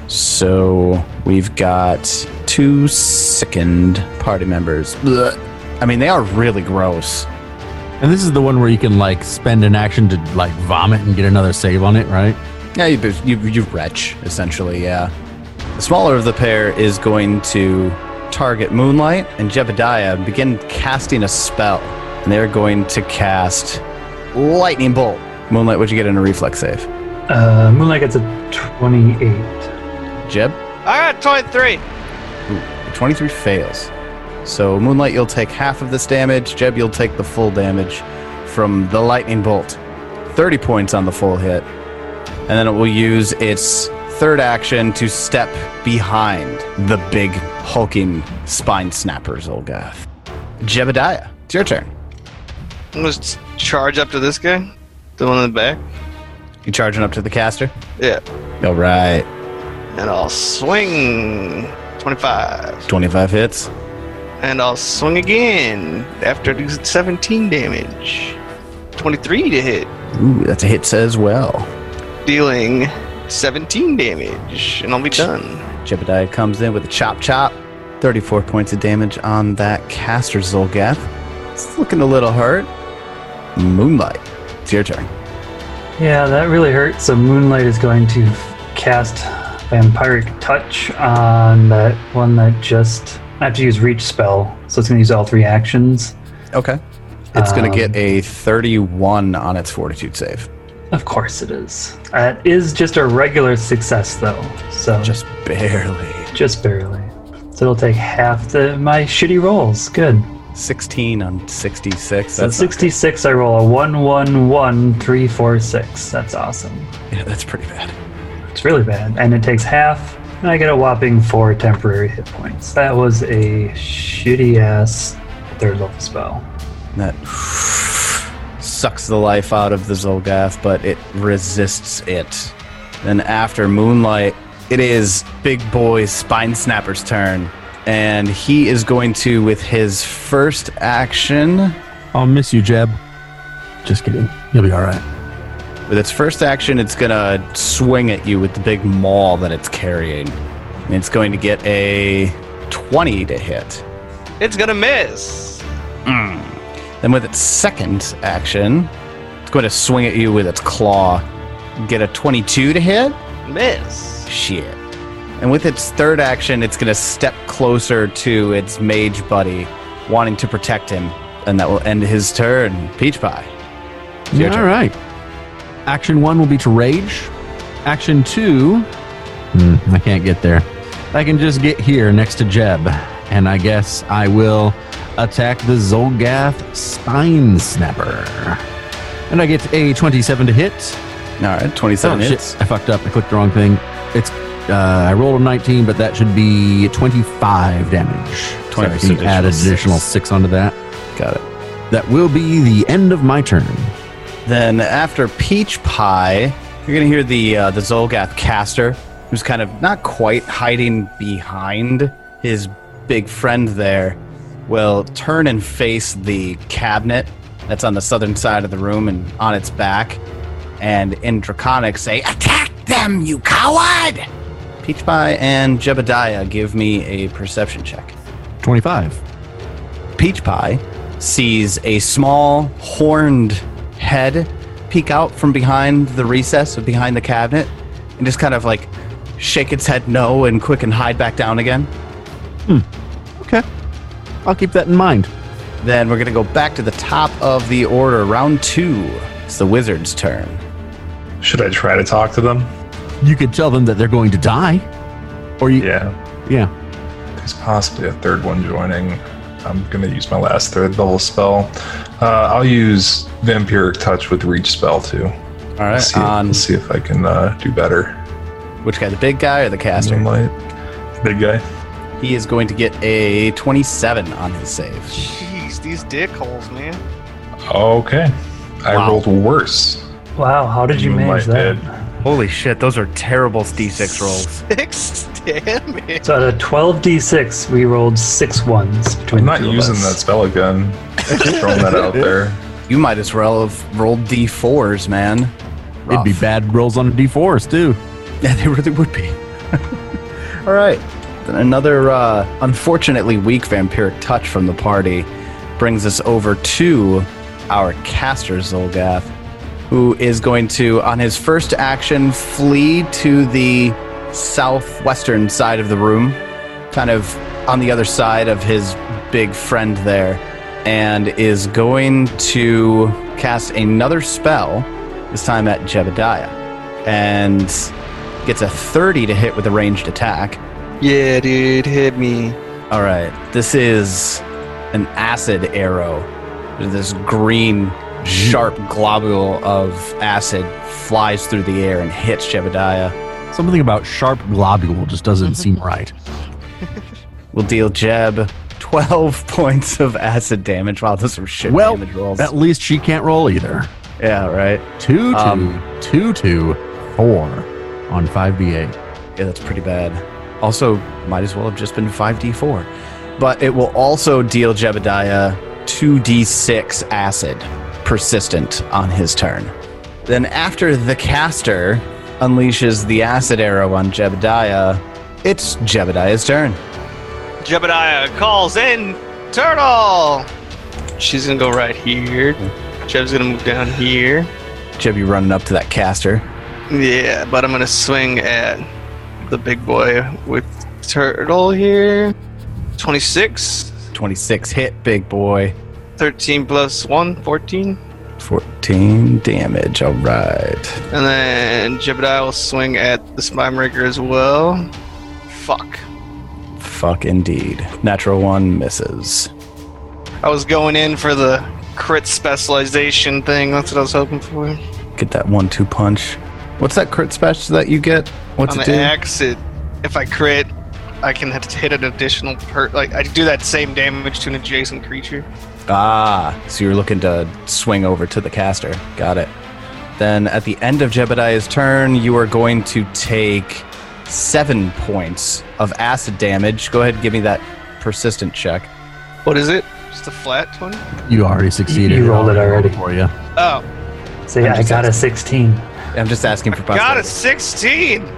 So we've got 2 sickened party members. Blech. I mean, they are really gross. And this is the one where you can, like, spend an action to, like, vomit and get another save on it, right? Yeah, you retch, essentially, yeah. The smaller of the pair is going to target Moonlight and Jebediah, begin casting a spell. And they're going to cast Lightning Bolt. Moonlight, what'd you get in a reflex save? Moonlight gets a 28. Jeb? I got 23. Ooh, 23 fails. So Moonlight, you'll take half of this damage. Jeb, you'll take the full damage from the Lightning Bolt. 30 points on the full hit. And then it will use its third action to step behind the big, hulking spine snapper Zolgath. Jebediah, it's your turn. I'm going to charge up to this guy. The one in the back. You charging up to the caster? Yeah. All right. And I'll swing 25. 25 hits. And I'll swing again after doing 17 damage. 23 to hit. Ooh, that's a hit as well. Dealing 17 damage. And I'll be done. Jebediah comes in with a chop. 34 points of damage on that caster Zolgath. It's looking a little hurt. Moonlight, it's your turn. Yeah, that really hurts. So Moonlight is going to cast Vampiric Touch on that one that just... I have to use Reach spell, so it's going to use all 3 actions. Okay. It's going to get a 31 on its fortitude save. Of course it is. It is just a regular success, though. So Just barely. just barely. So it'll take half my shitty rolls. Good. 16 on 66. So That's 66, I roll a 1, 1, 1, 3, 4, 6. That's awesome. yeah, that's pretty bad. It's really bad. And it takes half, and I get a whopping 4 temporary hit points. That was a shitty ass 3rd level spell. That sucks the life out of the Zolgath, but it resists it. Then after Moonlight, it is Big Boy Spine Snapper's turn. And he is going to, with his first action, I'll miss you, Jeb. Just kidding. You'll be all right. with its first action, it's going to swing at you with the big maul that it's carrying. And it's going to get a 20 to hit. It's gonna miss. Then with its second action, it's going to swing at you with its claw. Get a 22 to hit? Miss. Shit. And with its third action, it's going to step closer to its mage buddy, wanting to protect him. And that will end his turn. Peach Pie. It's your All turn. right. Action 1 will be to rage. Action 2, I can't get there. I can just get here next to Jeb, and I guess I will attack the Zolgath Spine Snapper. And I get a 27 to hit. All right, 27 Oh, hits. shit. I fucked up. I clicked the wrong thing. It's I rolled a 19, but that should be 25 damage. 20 So I can add additional additional 6 onto that. Got it. That will be the end of my turn. Then after Peach Pie, you're going to hear the Zolgath caster, who's kind of not quite hiding behind his big friend there, will turn and face the cabinet that's on the southern side of the room and on its back, and in Draconic say, "Attack them, you coward!" Peach Pie and Jebediah, give me a perception check. 25. Peach Pie sees a small horned head peek out from behind the recess of behind the cabinet and just kind of like shake its head no and quick and hide back down again. Okay. I'll keep that in mind. Then we're going to go back to the top of the order. Round 2. It's the wizard's turn. Should I try to talk to them? You could tell them that they're going to die. Or you. Yeah. There's possibly a third one joining. I'm going to use my last 3rd level spell. I'll use Vampiric Touch with Reach spell too. All right. Let's see if I can do better. Which guy? The big guy or the caster? Moonlight. Big guy. He is going to get a 27 on his save. Jeez, these dick holes, man. Okay. I Wow. rolled worse. Wow, how did you manage Moonlight that? did. Holy shit, those are terrible D6 rolls. 6 damage. So out of 12d6, we rolled 6 ones between I'm the not two of using us. that spell again. Just throwing that out there. You might as well have rolled D4s, man. It'd be Rough. bad rolls on D4s, too. Yeah, they really would be. All right. Then another unfortunately weak vampiric touch from the party brings us over to our caster Zolgath, who is going to, on his first action, flee to the southwestern side of the room, kind of on the other side of his big friend there, and is going to cast another spell, this time at Jebediah, and gets a 30 to hit with a ranged attack. Yeah, dude, hit me. All right, this is an acid arrow. This green, sharp globule of acid flies through the air and hits Jebediah. Something about sharp globule just doesn't seem right. Will deal Jeb 12 points of acid damage. Wow, those are shit Well, damage rolls. at least she can't roll either. Yeah, right. 2, 2, Um, 2, 2, 4 on 5d8. Yeah, that's pretty bad. Also, might as well have just been 5d4. But it will also deal Jebediah 2d6 acid, persistent, on his turn. Then after the caster unleashes the acid arrow on Jebediah, it's Jebediah's turn. Jebediah calls in Turtle. She's gonna go right here. Jeb's gonna move down here. Jeb, you running up to that caster. Yeah, but I'm gonna swing at the big boy with Turtle here. 26. 26 hit, big boy. 13 plus 1, 14. 14 damage, all right. And then Jebediah will swing at the Spinebreaker as well. Fuck. Fuck indeed. Natural 1 misses. I was going in for the crit specialization thing. That's what I was hoping for. Get that 1-2 punch. What's that crit special that you get? What's On it the do? axe, if I crit, I can have to hit an additional like I do that same damage to an adjacent creature. Ah, so you're looking to swing over to the caster. Got it. Then at the end of Jebediah's turn, you are going to take 7 points of acid damage. Go ahead and give me that persistent check. What is it? Just a flat 20? You already succeeded. You rolled it already. For you. Oh, So yeah, I got a 16. I'm just asking for got a posterity. 16!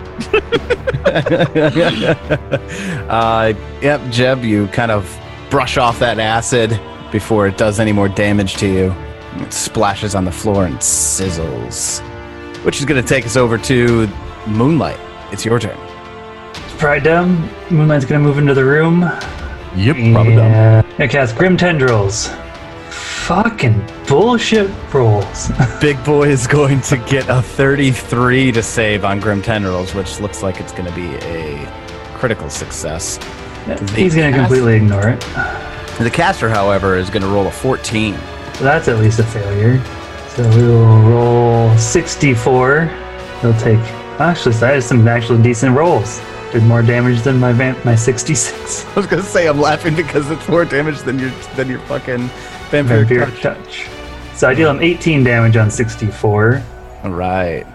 Yep, Jeb, you kind of brush off that acid before it does any more damage to you. It splashes on the floor and sizzles. Which is going to take us over to Moonlight. It's your turn. Pride dumb. Moonlight's gonna move into the room. Yep, probably done. And I cast Grim Tendrils. Fucking bullshit rolls. Big Boy is going to get a 33 to save on Grim Tendrils, which looks like it's going to be a critical success. He's gonna completely ignore it. The caster, however, is going to roll a 14. So that's at least a failure. So we will roll 64. He'll take. Actually, so that is some actually decent rolls. Did more damage than my 66. I was going to say I'm laughing because it's more damage than your fucking Vampiric touch. So I deal him 18 damage on 64. All right.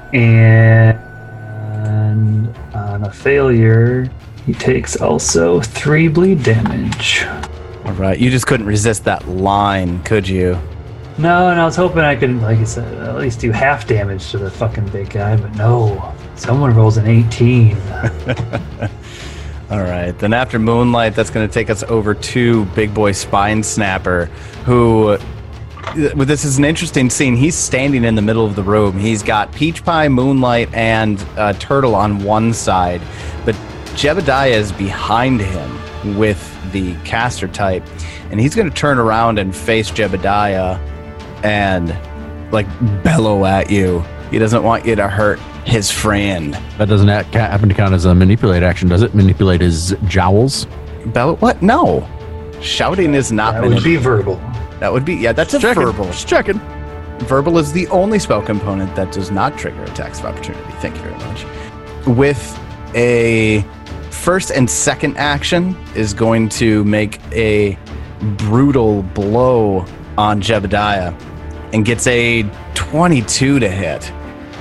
And on a failure, he takes also 3 bleed damage. All right. You just couldn't resist that line, could you? No, and I was hoping I could, like I said, at least do half damage to the fucking big guy, but no. Someone rolls an 18. All right. Then after Moonlight, that's going to take us over to Big Boy Spine Snapper, who... This is an interesting scene. He's standing in the middle of the room. He's got Peach Pie, Moonlight, and Turtle on one side, but Jebediah is behind him with the caster type, and he's going to turn around and face Jebediah and, like, bellow at you. He doesn't want you to hurt his friend. That doesn't happen to count as a manipulate action, does it? Manipulate his jowls? Bellow? What? No. Shouting is not That would be verbal. That would be, yeah, that's a verbal. Just checking. Verbal is the only spell component that does not trigger attacks of opportunity. Thank you very much. With a first and second action is going to make a brutal blow on Jebediah and gets a 22 to hit.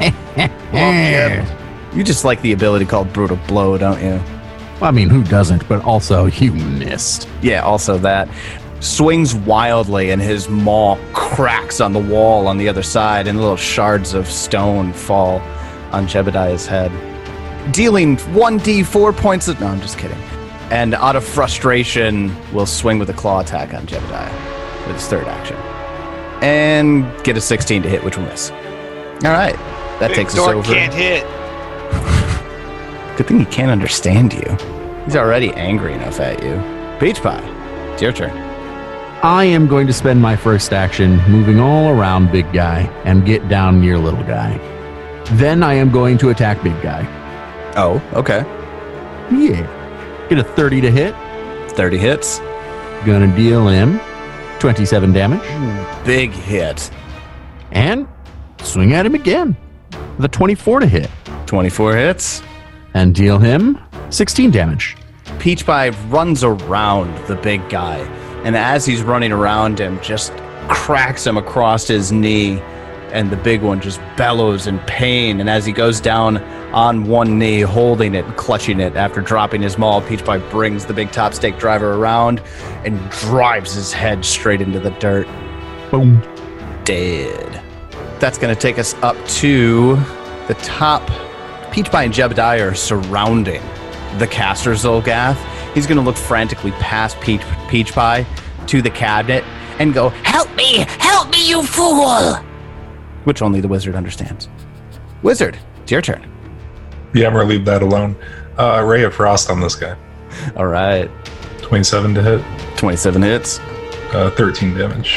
You just like the ability called Brutal Blow, don't you? Well, I mean, who doesn't? But also, you missed. Yeah, also that. Swings wildly, and his maw cracks on the wall on the other side, and little shards of stone fall on Jebediah's head, dealing 1d4 points of... No, I'm just kidding. And out of frustration, will swing with a claw attack on Jebediah with his third action. And get a 16 to hit, which will miss. All right. That takes us over. Can't hit. Good thing he can't understand you. He's already angry enough at you. Peach Pie, it's your turn. I am going to spend my first action moving all around big guy and get down near little guy. Then I am going to attack big guy. Oh, okay. Yeah. Get a 30 to hit. 30 hits. Gonna deal him 27 damage. Big hit. And swing at him again. The 24 to hit. 24 hits. And deal him 16 damage. Peach Pie runs around the big guy, and as he's running around him, just cracks him across his knee, and the big one just bellows in pain. And as he goes down on one knee, holding it and clutching it after dropping his maul, Peach Pie brings the big top stake driver around and drives his head straight into the dirt. Boom. Dead. That's going to take us up to the top. Peach Pie and Jebediah are surrounding the caster Zolgath. He's going to look frantically past Peach Pie to the cabinet and go, Help me, you fool! which only the wizard understands. Wizard, it's your turn. Yeah, I'm gonna leave that alone. Ray of Frost on this guy. All right. 27 to hit. 27 hits. 13 damage.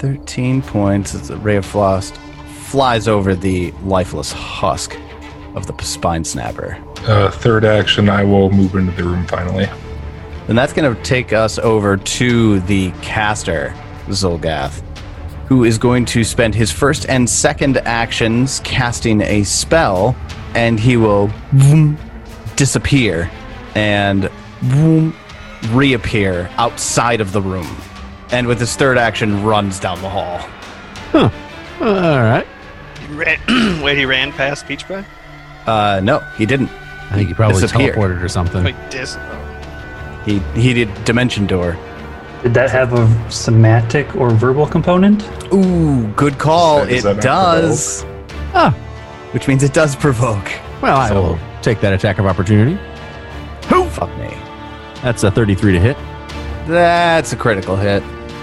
13 points as the Ray of Frost flies over the lifeless husk of the Spine Snapper. Third action, I will move into the room finally. And that's going to take us over to the caster, Zolgath, who is going to spend his first and second actions casting a spell, and he will disappear and reappear outside of the room. And with his third action, runs down the hall. Huh. All right. Wait, he ran past Peach Pie? No, he didn't. I think he probably Disappeared. teleported or something. Like He did Dimension Door. Did that have a semantic or verbal component? Ooh, good call. Does It that does. Ah, Which means it does provoke. well, I will take that attack of opportunity. Who? Fuck me. That's a 33 to hit. That's a critical hit.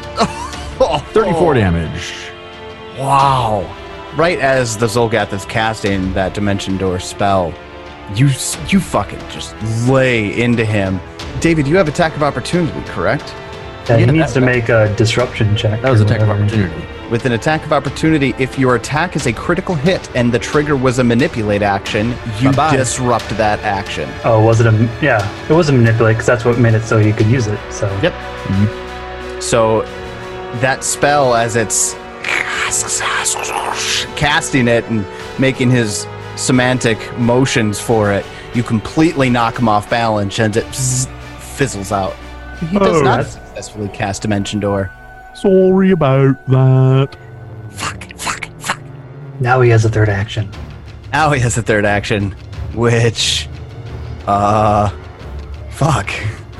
34 damage. Wow. Right as the Zolgath is casting that Dimension Door spell, you fucking just lay into him. David, you have attack of opportunity, correct? Yeah, he Yeah, needs to that- make a disruption check. That was or attack of whatever. opportunity. With an attack of opportunity, if your attack is a critical hit and the trigger was a manipulate action, you Bye-bye. disrupt that action. Oh, was it a... Yeah, it was a manipulate, because that's what made it so you could use it, so... Yep. So that spell, as it's casting it and making his semantic motions for it, you completely knock him off balance and it fizzles out. He does not successfully cast Dimension Door. Sorry about that. Fuck. Now he has a third action. Now he has a third action, which, fuck.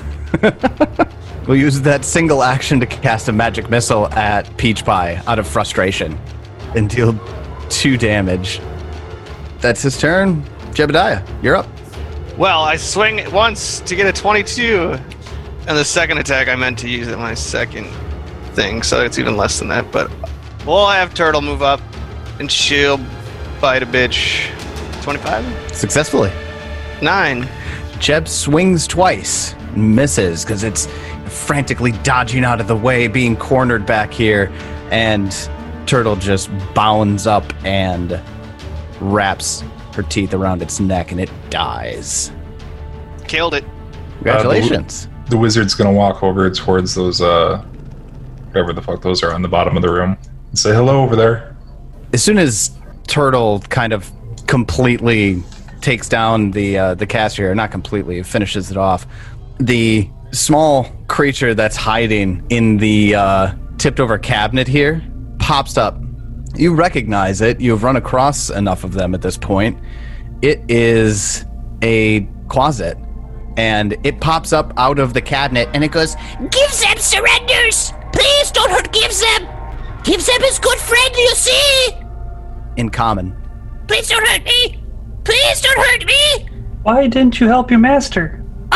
We'll use that single action to cast a magic missile at Peach Pie out of frustration and deal 2 damage. That's his turn. Jebediah, you're up. Well, I swing it once to get a 22, and the second attack I meant to use at my second thing, so it's even less than that. But we'll have Turtle move up, and she'll bite a bitch. 25? Successfully. 9. Jeb swings twice, misses because it's frantically dodging out of the way, being cornered back here, and Turtle just bounds up and wraps her teeth around its neck, and it dies. Killed it. Congratulations. The wizard's gonna walk over towards those, whatever the fuck those are on the bottom of the room, and say hello over there. As soon as Turtle kind of completely takes down the caster, not completely, finishes it off, the small creature that's hiding in the tipped over cabinet here pops up. You recognize it. You've run across enough of them at this point. It is a closet, and it pops up out of the cabinet, and it goes, Givzeb surrenders! Please don't hurt Givzeb! Givzeb is good friend, you see! in common. Please don't hurt me! Please don't hurt me! Why didn't you help your master?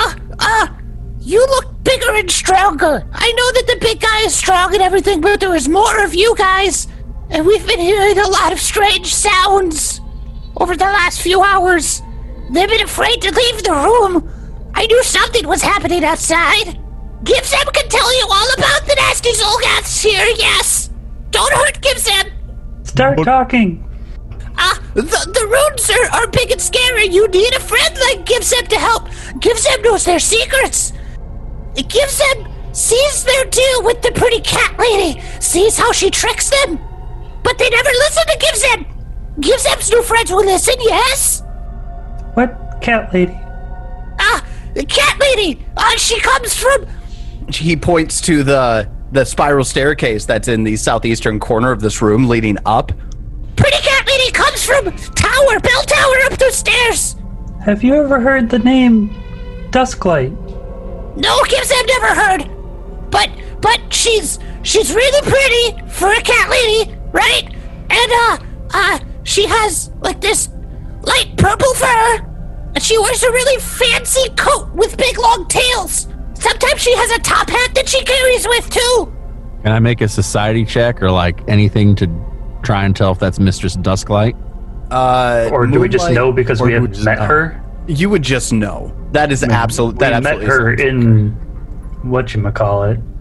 You look bigger and stronger. I know that the big guy is strong and everything, but there is more of you guys. And we've been hearing a lot of strange sounds over the last few hours. They've been afraid to leave the room. I knew something was happening outside. Givzeb can tell you all about the nasty Zolgaths here, yes. Don't hurt Givzeb. Start talking. The runes are big and scary. You need a friend like Givzeb to help. Givzeb knows their secrets. Givzeb sees their deal with the pretty cat lady, sees how she tricks them. But they never listen to Givzeb. Givzeb's new friends will listen, yes? What cat lady? The cat lady. She comes from... He points to the spiral staircase that's in the southeastern corner of this room leading up. Pretty cat lady comes from bell tower up those stairs. Have you ever heard the name Dusklight? No, Givzeb never heard. But she's really pretty for a cat lady, right? And she has like this light purple fur, and she wears a really fancy coat with big long tails. Sometimes she has a top hat that she carries with too. Can I make a society check or like anything to try and tell if that's Mistress Dusklight? Or do we just Moonlight- know because or we do we have just met know? her? You would just know. That is absolute. We That met absolutely her is. in whatchamacallit.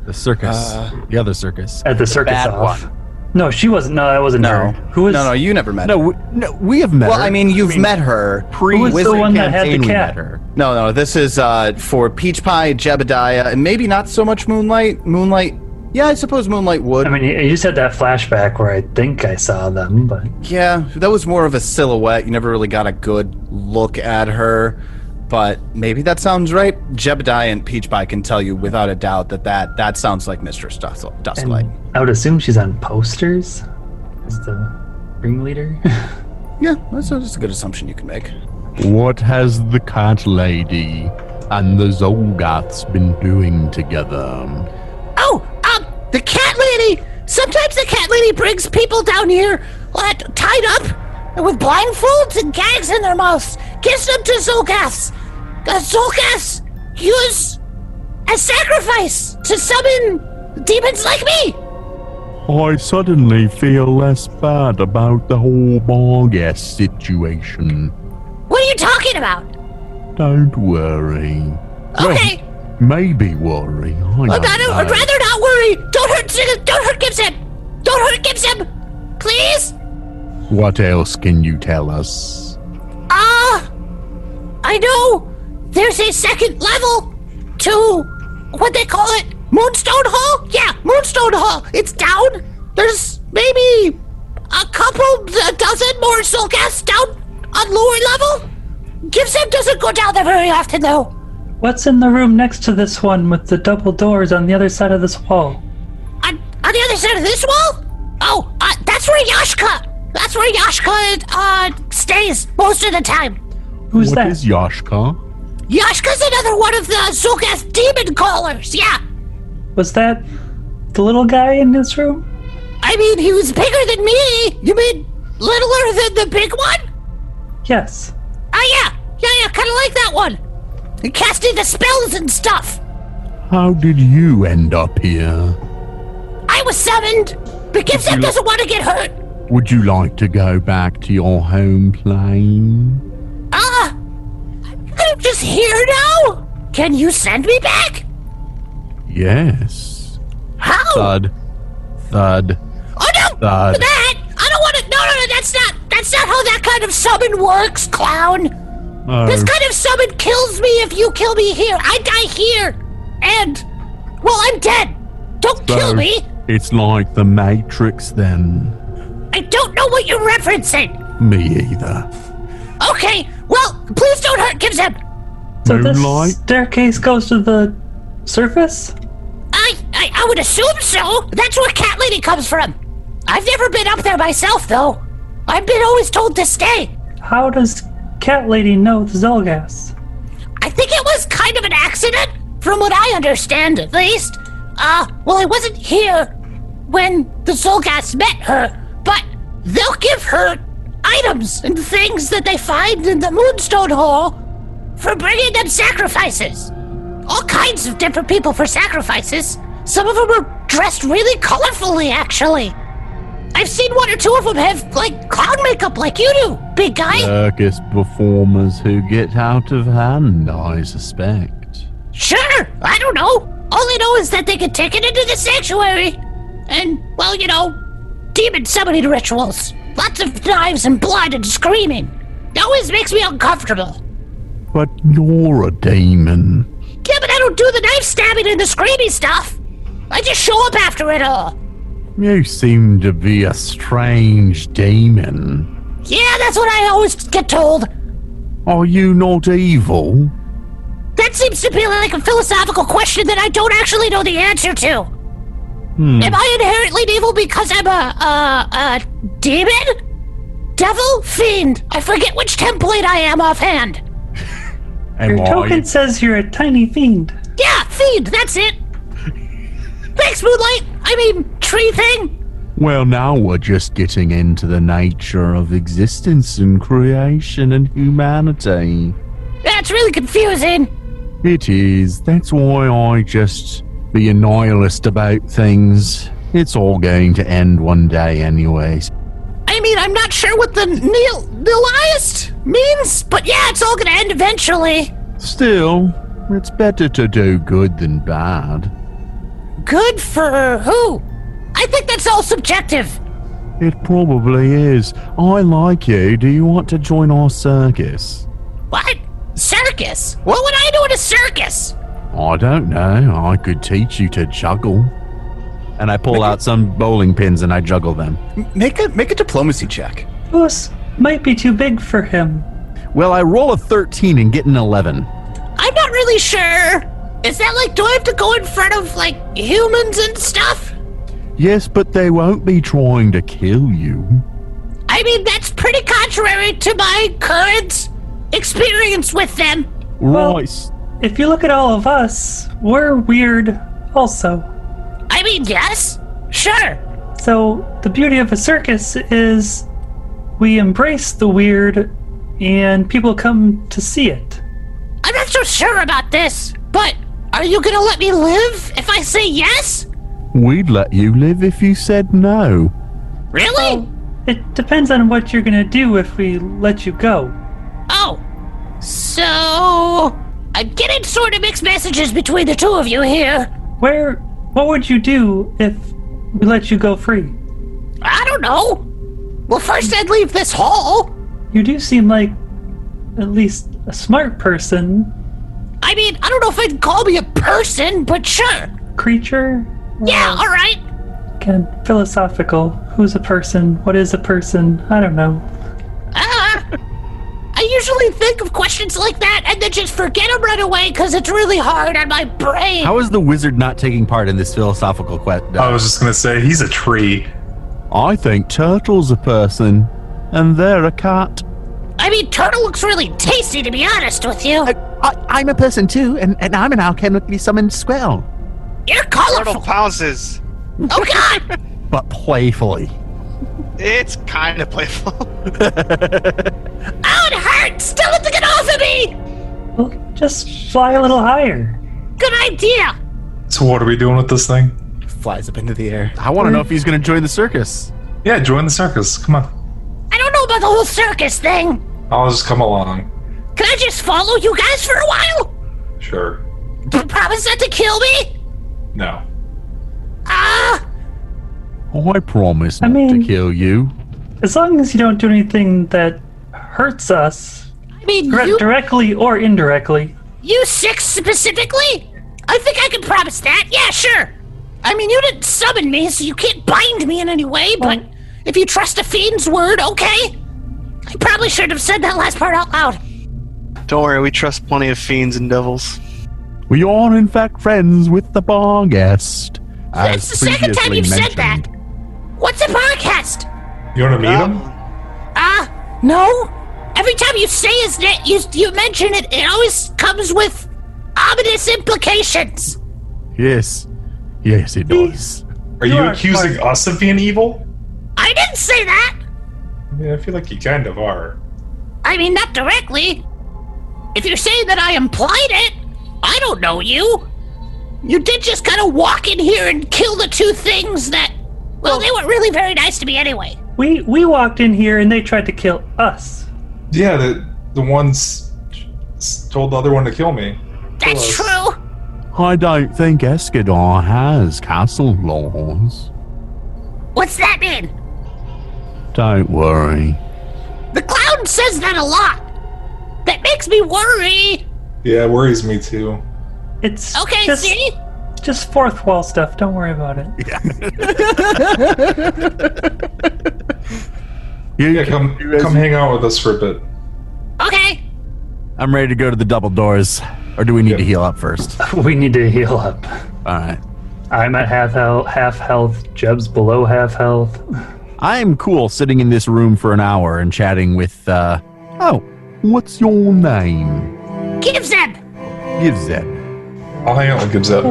The circus. The other circus. At the circus bad off. one. No, she wasn't. No, that wasn't her. Who was? No, you never met her. We have met Well, her. I mean, you've met her. Who was the Wizard one that had campaign, the we cat? met her. No, this is for Peach Pie, Jebediah, and maybe not so much Moonlight. Moonlight, yeah, I suppose Moonlight would. I mean, you just had that flashback where I think I saw them, but Yeah, that was more of a silhouette. You never really got a good look at her, but maybe that sounds right. Jebediah and Peach Pie can tell you without a doubt that sounds like Mistress Dusklight. and I would assume she's on posters as the ringleader. Yeah, that's a good assumption you can make. What has the cat lady and the Zolgaths been doing together? Oh, the cat lady. Sometimes the cat lady brings people down here tied up with blindfolds and gags in their mouths, gives them to Zolgaths. The Zolgaths use as sacrifice to summon demons like me. I suddenly feel less bad about the whole Barghest situation. What are you talking about? Don't worry. Okay. Maybe worry. I'd rather not worry. Don't hurt Gibson. Don't hurt Gibson. Please. What else can you tell us? I know there's a second level to what they call it, Moonstone Hall? Yeah, Moonstone Hall. It's down. There's maybe a dozen more Zolgaths down on lower level. Gibson doesn't go down there very often, though. What's in the room next to this one with the double doors on the other side of this wall? On the other side of this wall? Oh, that's where Yashka. That's where Yashka stays most of the time. Who's What that? is Yashka? Yashka's another one of the Zolgath demon callers. Yeah. Was that the little guy in this room? I mean, he was bigger than me. You mean littler than the big one? Yes. Oh, yeah, kind of like that one. And casting the spells and stuff. How did you end up here? I was summoned, but Gibson doesn't want to get hurt. Would you like to go back to your home plane? I'm just here now. Can you send me back? Yes. How? Thud. Thud. Oh no! Thud. That I don't want to. No, that's not how that kind of summon works, clown. Oh, This kind of summon kills me if you kill me here. I die here, and well, I'm dead. Don't kill so me. It's like the Matrix then. I don't know what you're referencing. Me either. Okay, well, please don't hurt Gibson. So this Moonlight? staircase goes to the surface? I would assume so. That's where Cat Lady comes from. I've never been up there myself, though. I've been always told to stay. How does Cat Lady know the Zolgaths? I think it was kind of an accident, from what I understand, at least. Well, I wasn't here when the Zolgaths met her, but they'll give her items and things that they find in the Moonstone Hall for bringing them sacrifices. All kinds of different people for sacrifices. Some of them are dressed really colorfully, actually. I've seen one or two of them have, like, clown makeup like you do, big guy. Circus performers who get out of hand, I suspect. Sure, I don't know. All I know is that they get taken into the sanctuary. And, well, you know, demon summoning rituals. Lots of knives and blood and screaming. It always makes me uncomfortable. But you're a demon. Yeah, but I don't do the knife stabbing and the screaming stuff. I just show up after it all. You seem to be a strange demon. Yeah, that's what I always get told. Are you not evil? That seems to be like a philosophical question that I don't actually know the answer to. Am I inherently evil because I'm a demon? Devil? Fiend? I forget which template I am offhand. Am Your token says you're a tiny fiend. Yeah, fiend, that's it. Thanks, Moonlight. I mean, tree thing. Well, now we're just getting into the nature of existence and creation and humanity. That's really confusing. It is. That's why I just be a nihilist about things. It's all going to end one day anyways. I mean, I'm not sure what the nihilist means, but yeah, it's all gonna end eventually. Still, it's better to do good than bad. good for who? I think that's all subjective. It probably is. I like you. Do you want to join our circus? What? Circus? What would I do in a circus? I don't know. I could teach you to juggle. And I pull out some bowling pins and I juggle them. Make a diplomacy check. This might be too big for him. Well, I roll a 13 and get an 11. I'm not really sure. Is that like, do I have to go in front of, like, humans and stuff? Yes, but they won't be trying to kill you. I mean, that's pretty contrary to my current experience with them. Well, Right. if you look at all of us, we're weird also. I mean, yes, sure. So the beauty of a circus is we embrace the weird and people come to see it. I'm not so sure about this, but are you gonna let me live if I say yes? We'd let you live if you said no. Really? It depends on what you're gonna do if we let you go. Oh, so I'm getting sort of mixed messages between the two of you here. What would you do if we let you go free? I don't know. Well, first I'd leave this hall. You do seem like at least a smart person, I mean, I don't know if I'd call me a person, but sure. creature. Yeah, all right. Again, philosophical. Who's a person? What is a person? I don't know. I usually think of questions like that and then just forget them right away because it's really hard on my brain. How is the wizard not taking part in this philosophical question? I was just gonna say he's a tree. I think Turtle's a person, and they're a cat. I mean, turtle looks really tasty, to be honest with you. I'm a person too, and I'm an alchemically summoned squirrel. You're Turtle colorful. pounces. Oh, God. But playfully. It's kind of playful. Oh, it hurts. Tell it to get off of me. Well, just fly a little higher. Good idea. So what are we doing with this thing? Flies up into the air. I want to know if he's going to join the circus. Yeah, join the circus. Come on. I don't know about the whole circus thing. I'll just come along. Can I just follow you guys for a while? Sure. Do you promise not to kill me? No. I promise I not mean- to kill you. As long as you don't do anything that hurts us, I mean, you directly or indirectly. six specifically? I think I can promise that. Yeah, sure. I mean, you didn't summon me, so you can't bind me in any way, but if you trust a fiend's word, okay. I probably shouldn't have said that last part out loud. Don't worry, we trust plenty of fiends and devils. We are, in fact, friends with the bar guest. That's the second time you've said that. What's a podcast? You want to meet him? No. Every time you say his name, you mention it, it always comes with ominous implications. Yes. Yes, it does. Are you accusing us of being evil? I didn't say that. I mean, I feel like you kind of are. I mean, not directly. If you're saying that I implied it, I don't know you. You did just kind of walk in here and kill the two things that, well, they weren't really very nice to me anyway. We walked in here and they tried to kill us. Yeah, the ones told the other one to kill me. That's true. I don't think Escadar has castle laws. What's that mean? Don't worry. The clown says that a lot. That makes me worry. Yeah, it worries me too. It's Okay, just, see? just fourth wall stuff. Don't worry about it. Yeah, come hang out with us for a bit. Okay. I'm ready to go to the double doors. Or do we need to heal up first? We need to heal up. All right. I'm at half health. Jeb's below half health. I'm cool sitting in this room for an hour and chatting with, what's your name? Gibzeb. Gibzeb. I'll hang out with Gibzeb.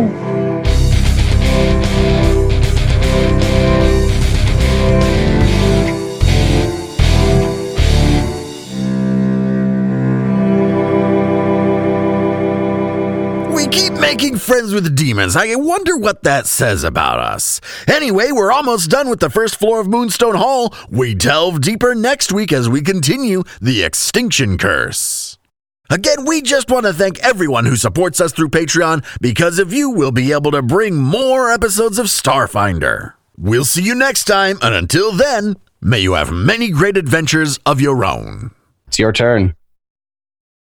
We keep making friends with demons. I wonder what that says about us. Anyway, we're almost done with the first floor of Moonstone Hall. We delve deeper next week as we continue the Extinction Curse. Again, we just want to thank everyone who supports us through Patreon. Because of you, we'll be able to bring more episodes of Starfinder. We'll see you next time, and until then, may you have many great adventures of your own. It's your turn.